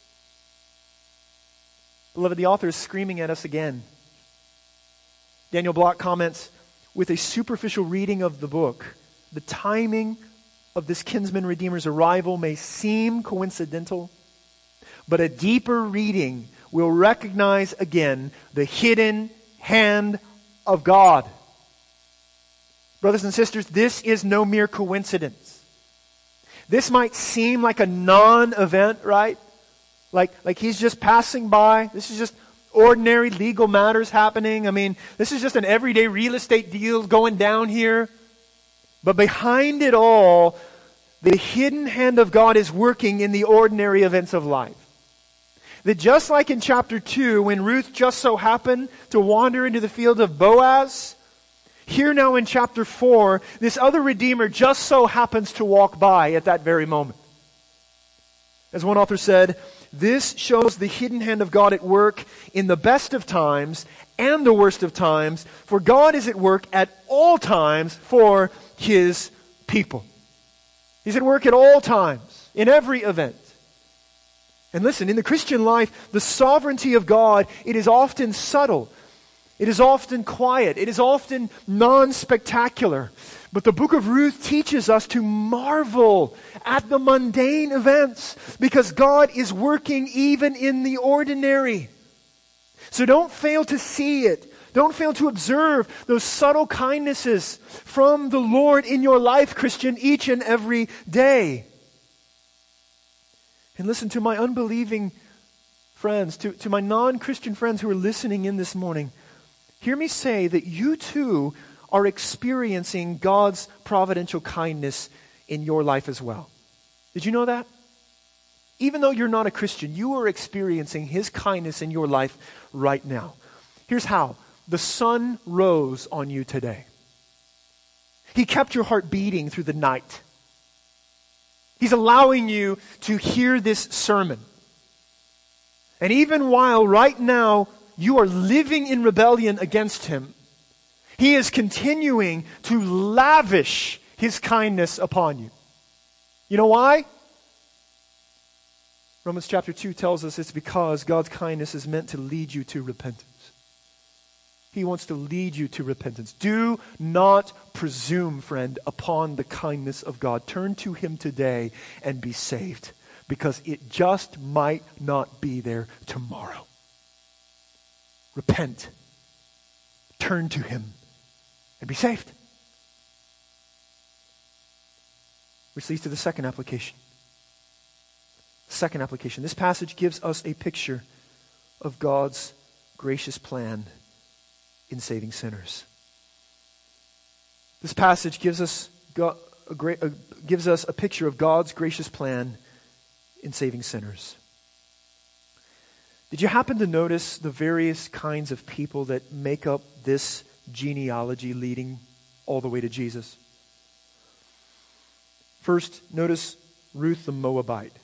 beloved, the author is screaming at us again. Daniel Block comments, with a superficial reading of the book, the timing of this kinsman redeemer's arrival may seem coincidental, but a deeper reading will recognize again the hidden hand of God. Brothers and sisters, this is no mere coincidence. This might seem like a non-event, right? Like, like he's just passing by. This is just ordinary legal matters happening. I mean, this is just an everyday real estate deal going down here. But behind it all, the hidden hand of God is working in the ordinary events of life. That just like in chapter two, when Ruth just so happened to wander into the field of Boaz, here now in chapter four, this other Redeemer just so happens to walk by at that very moment. As one author said, this shows the hidden hand of God at work in the best of times and the worst of times, for God is at work at all times for His people. He's at work at all times, in every event. And listen, in the Christian life, the sovereignty of God, it is often subtle. It is often quiet. It is often non-spectacular. But the book of Ruth teaches us to marvel at the mundane events because God is working even in the ordinary. So don't fail to see it. Don't fail to observe those subtle kindnesses from the Lord in your life, Christian, each and every day. And listen, to my unbelieving friends, to, to my non-Christian friends who are listening in this morning, hear me say that you too are experiencing God's providential kindness in your life as well. Did you know that? Even though you're not a Christian, you are experiencing His kindness in your life right now. Here's how. The sun rose on you today. He kept your heart beating through the night. He's allowing you to hear this sermon. And even while right now you are living in rebellion against Him, He is continuing to lavish His kindness upon you. You know why? Romans chapter two tells us it's because God's kindness is meant to lead you to repentance. He wants to lead you to repentance. Do not presume, friend, upon the kindness of God. Turn to Him today and be saved, because it just might not be there tomorrow. Repent. Turn to Him and be saved. Which leads to the second application. Second application. This passage gives us a picture of God's gracious plan in saving sinners. This passage gives us God, a great, a, gives us a picture of God's gracious plan in saving sinners. Did you happen to notice the various kinds of people that make up this genealogy leading all the way to Jesus? First, notice Ruth the Moabite.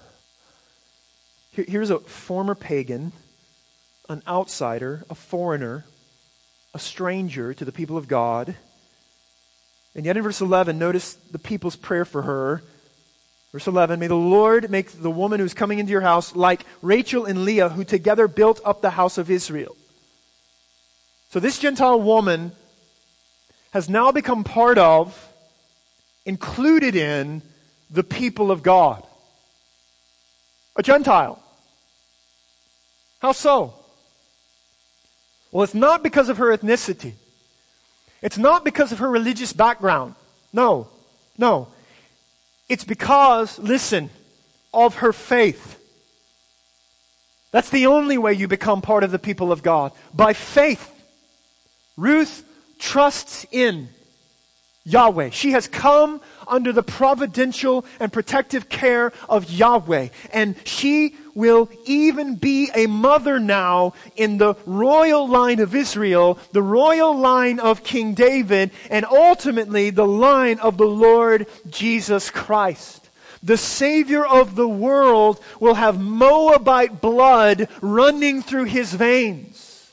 Here, here's a former pagan, an outsider, a foreigner, a stranger to the people of God. And yet in verse eleven, notice the people's prayer for her. Verse eleven, may the Lord make the woman who's coming into your house like Rachel and Leah, who together built up the house of Israel. So this Gentile woman has now become part of, included in, the people of God. A Gentile. How so? Well, it's not because of her ethnicity. It's not because of her religious background. No, no. It's because, listen, of her faith. That's the only way you become part of the people of God. By faith. Ruth trusts in Yahweh. She has come under the providential and protective care of Yahweh. And she will even be a mother now in the royal line of Israel, the royal line of King David, and ultimately the line of the Lord Jesus Christ. The Savior of the world will have Moabite blood running through His veins.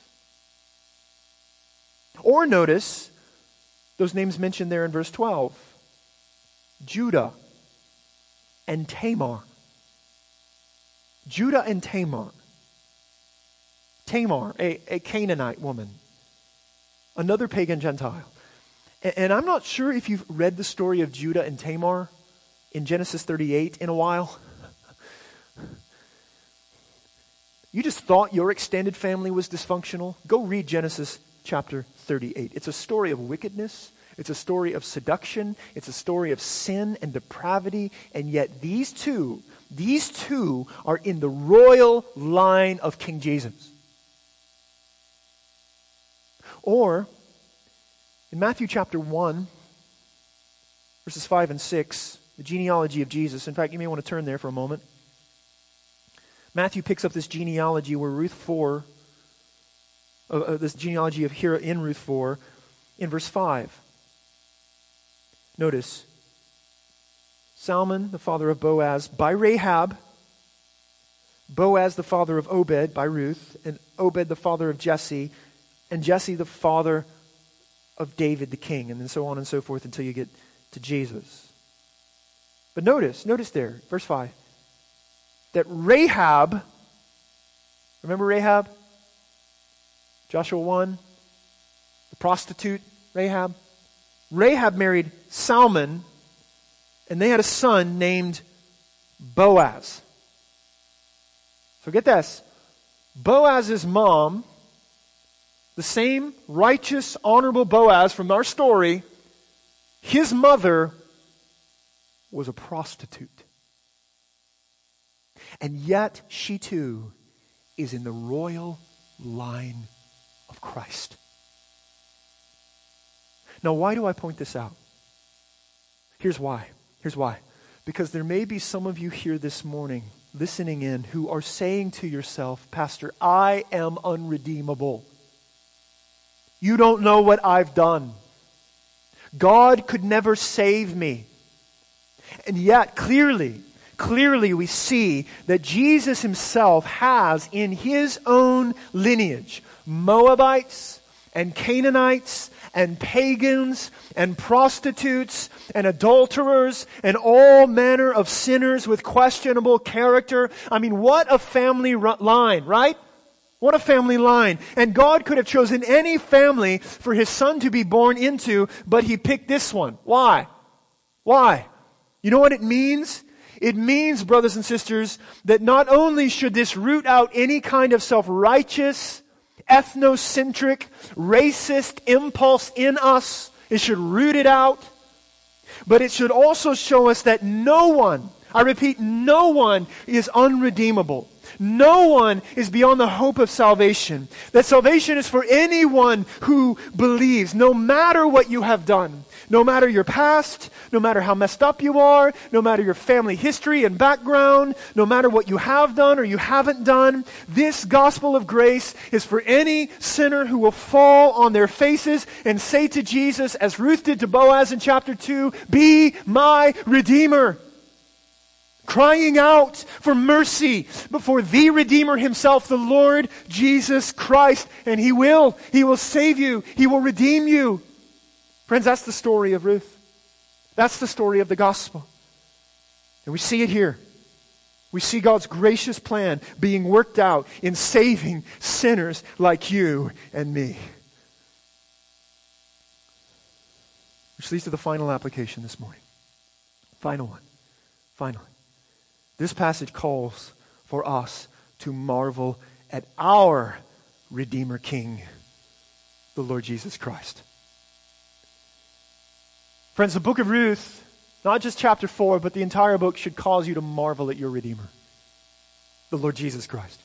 Or notice those names mentioned there in verse twelve. Judah and Tamar. Judah and Tamar. Tamar, a, a Canaanite woman. Another pagan Gentile. And, and I'm not sure if you've read the story of Judah and Tamar in Genesis thirty-eight in a while. You just thought your extended family was dysfunctional? Go read Genesis chapter thirty-eight. It's a story of wickedness. It's a story of seduction. It's a story of sin and depravity. And yet these two, these two are in the royal line of King Jesus. Or, in Matthew chapter one, verses five and six, the genealogy of Jesus. In fact, you may want to turn there for a moment. Matthew picks up this genealogy where Ruth four, uh, uh, this genealogy of here in Ruth four, in verse five. Notice, Salmon, the father of Boaz, by Rahab, Boaz the father of Obed by Ruth, and Obed the father of Jesse, and Jesse the father of David the king, and then so on and so forth until you get to Jesus. But notice, notice there, verse five, that Rahab, remember Rahab? Joshua one, the prostitute Rahab. Rahab married Salmon, and they had a son named Boaz. So get this. Boaz's mom, the same righteous, honorable Boaz from our story, his mother was a prostitute. And yet she too is in the royal line of Christ. Now, why do I point this out? Here's why. Here's why. Because there may be some of you here this morning listening in who are saying to yourself, Pastor, I am unredeemable. You don't know what I've done. God could never save me. And yet, clearly, clearly we see that Jesus himself has in his own lineage Moabites and Canaanites and pagans and prostitutes and adulterers and all manner of sinners with questionable character. I mean, what a family line, right? What a family line. And God could have chosen any family for his son to be born into, but he picked this one. Why? Why? You know what it means? It means, brothers and sisters, that not only should this root out any kind of self-righteous, ethnocentric, racist impulse in us, it should root it out, but it should also show us that no one, I repeat, no one is unredeemable. No one is beyond the hope of salvation. That salvation is for anyone who believes, no matter what you have done, no matter your past, no matter how messed up you are, no matter your family history and background, no matter what you have done or you haven't done, this gospel of grace is for any sinner who will fall on their faces and say to Jesus, as Ruth did to Boaz in chapter two, be my Redeemer. Crying out for mercy before the Redeemer himself, the Lord Jesus Christ. And he will. He will save you. He will redeem you. Friends, that's the story of Ruth. That's the story of the gospel. And we see it here. We see God's gracious plan being worked out in saving sinners like you and me. Which leads to the final application this morning. Final one. Final one. This passage calls for us to marvel at our Redeemer King, the Lord Jesus Christ. Friends, the book of Ruth, not just chapter four, but the entire book should cause you to marvel at your Redeemer, the Lord Jesus Christ.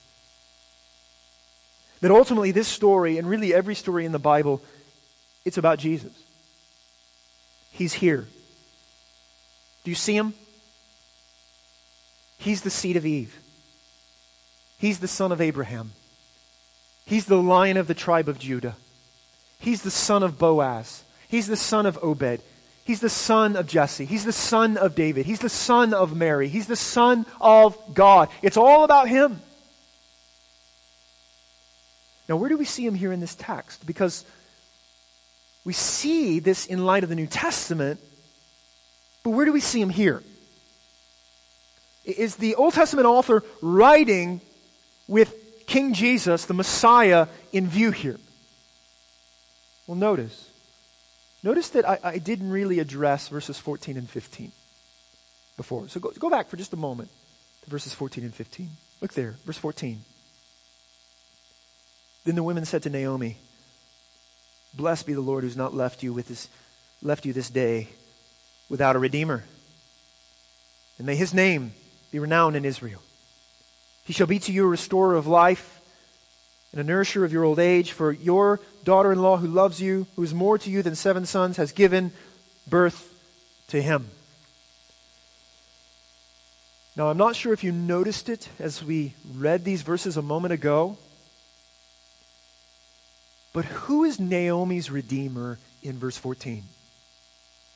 That ultimately this story, and really every story in the Bible, it's about Jesus. He's here. Do you see him? He's the seed of Eve. He's the son of Abraham. He's the Lion of the tribe of Judah. He's the son of Boaz. He's the son of Obed. He's the son of Jesse. He's the son of David. He's the son of Mary. He's the son of God. It's all about him. Now, where do we see him here in this text? Because we see this in light of the New Testament, but where do we see him here? Is the Old Testament author writing with King Jesus, the Messiah, in view here? Well, notice. Notice that I, I didn't really address verses fourteen and fifteen before. So go, go back for just a moment to verses fourteen and fifteen. Look there, verse fourteen. Then the women said to Naomi, "Blessed be the Lord who's not left you with this, left you this day without a redeemer. And may his name be renowned in Israel. He shall be to you a restorer of life and a nourisher of your old age, for your daughter-in-law who loves you, who is more to you than seven sons, has given birth to him." Now, I'm not sure if you noticed it as we read these verses a moment ago, but who is Naomi's redeemer in verse fourteen?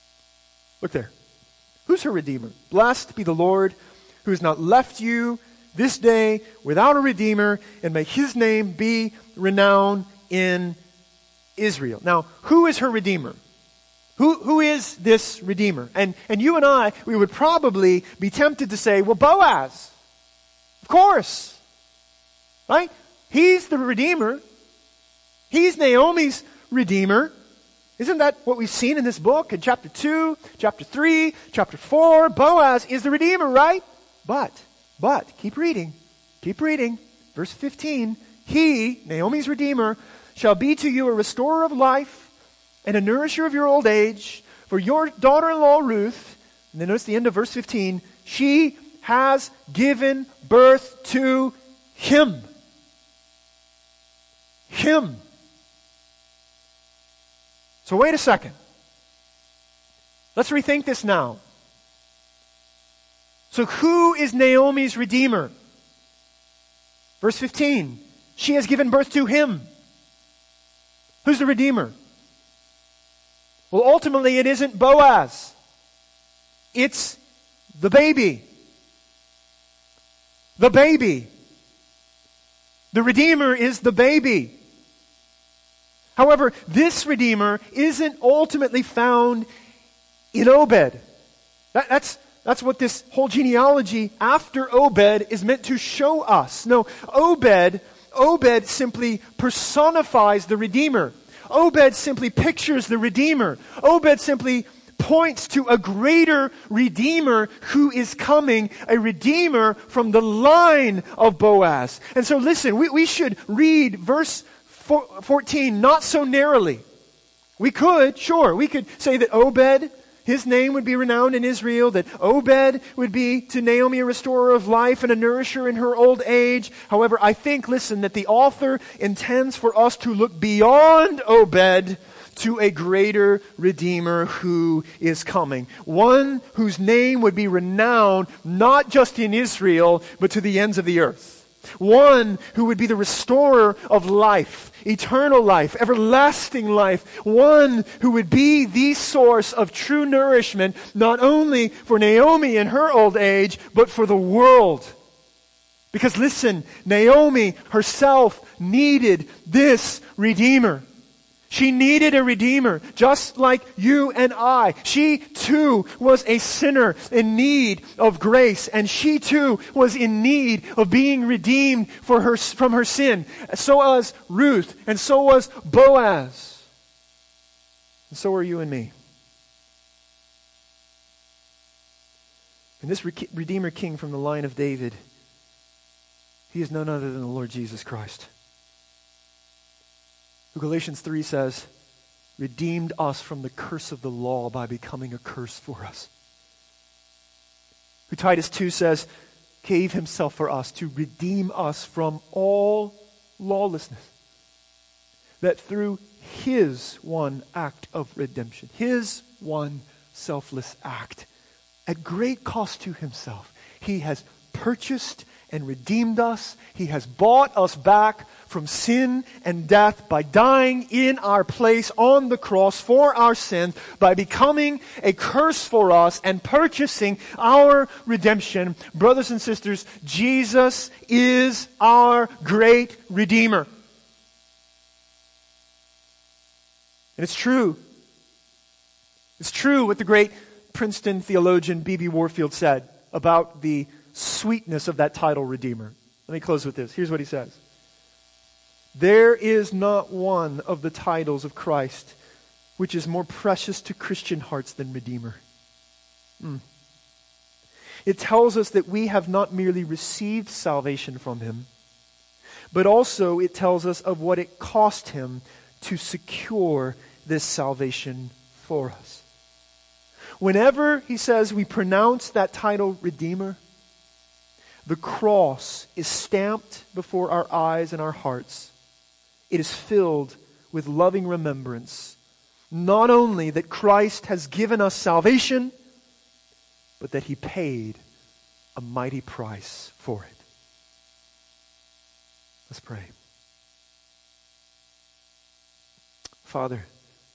Look there. Who's her redeemer? Blessed be the Lord who has not left you this day without a redeemer, and may his name be renowned in Israel. Now, who is her redeemer? Who, who is this redeemer? And, and you and I, we would probably be tempted to say, well, Boaz. Of course. Right? He's the redeemer. He's Naomi's redeemer. Isn't that what we've seen in this book? In chapter two, chapter three, chapter four, Boaz is the redeemer, right? But, but, keep reading. Keep reading. Verse fifteen, he, Naomi's redeemer, shall be to you a restorer of life and a nourisher of your old age. For your daughter-in-law Ruth, and then notice the end of verse fifteen, she has given birth to him. Him. So wait a second. Let's rethink this now. So who is Naomi's redeemer? Verse fifteen, she has given birth to him. Who's the redeemer? Well, ultimately it isn't Boaz. It's the baby. The baby. The redeemer is the baby. However, this redeemer isn't ultimately found in Obed. That, that's, that's what this whole genealogy after Obed is meant to show us. No, Obed, Obed simply personifies the redeemer. Obed simply pictures the redeemer. Obed simply points to a greater redeemer who is coming, a redeemer from the line of Boaz. And so listen, we, we should read verse fourteen not so narrowly. We could, sure, we could say that Obed, his name would be renowned in Israel, that Obed would be to Naomi a restorer of life and a nourisher in her old age. However, I think, listen, that the author intends for us to look beyond Obed to a greater redeemer who is coming. One whose name would be renowned not just in Israel, but to the ends of the earth. One who would be the restorer of life, eternal life, everlasting life. One who would be the source of true nourishment, not only for Naomi in her old age, but for the world. Because listen, Naomi herself needed this redeemer. She needed a redeemer, just like you and I. She too was a sinner in need of grace, and she too was in need of being redeemed for her, from her sin. So was Ruth, and so was Boaz. And so are you and me. And this Redeemer King from the line of David, he is none other than the Lord Jesus Christ, who Galatians three says, redeemed us from the curse of the law by becoming a curse for us. Who Titus two says, gave himself for us to redeem us from all lawlessness. That through his one act of redemption, his one selfless act, at great cost to himself, he has purchased and redeemed us. He has bought us back from sin and death by dying in our place on the cross for our sins, by becoming a curse for us and purchasing our redemption. Brothers and sisters, Jesus is our great Redeemer. And it's true. It's true what the great Princeton theologian B B Warfield said about the sweetness of that title, Redeemer. Let me close with this. Here's what he says. There is not one of the titles of Christ which is more precious to Christian hearts than Redeemer. Mm. It tells us that we have not merely received salvation from him, but also it tells us of what it cost him to secure this salvation for us. Whenever, he says, we pronounce that title, Redeemer, the cross is stamped before our eyes and our hearts. It is filled with loving remembrance, not only that Christ has given us salvation, but that he paid a mighty price for it. Let's pray. Father,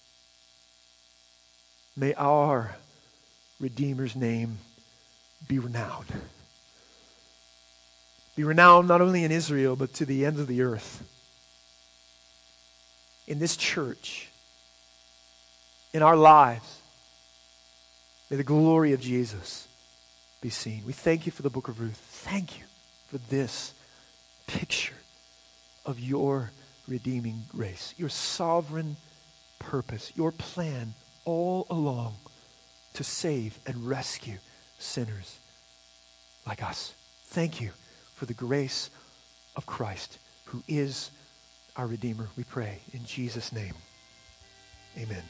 may our Redeemer's name be renowned. be renowned not only in Israel, but to the ends of the earth. In this church, in our lives, may the glory of Jesus be seen. We thank you for the book of Ruth. Thank you for this picture of your redeeming grace, your sovereign purpose, your plan all along to save and rescue sinners like us. Thank you for the grace of Christ, who is our Redeemer. We pray in Jesus' name. Amen.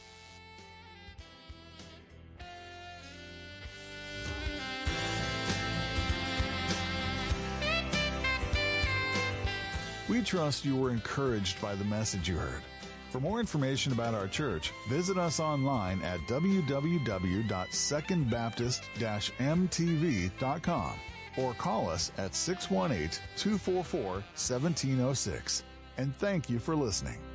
We trust you were encouraged by the message you heard. For more information about our church, visit us online at w w w dot second baptist dash m t v dot com or call us at six one eight, two four four, one seven zero six. And thank you for listening.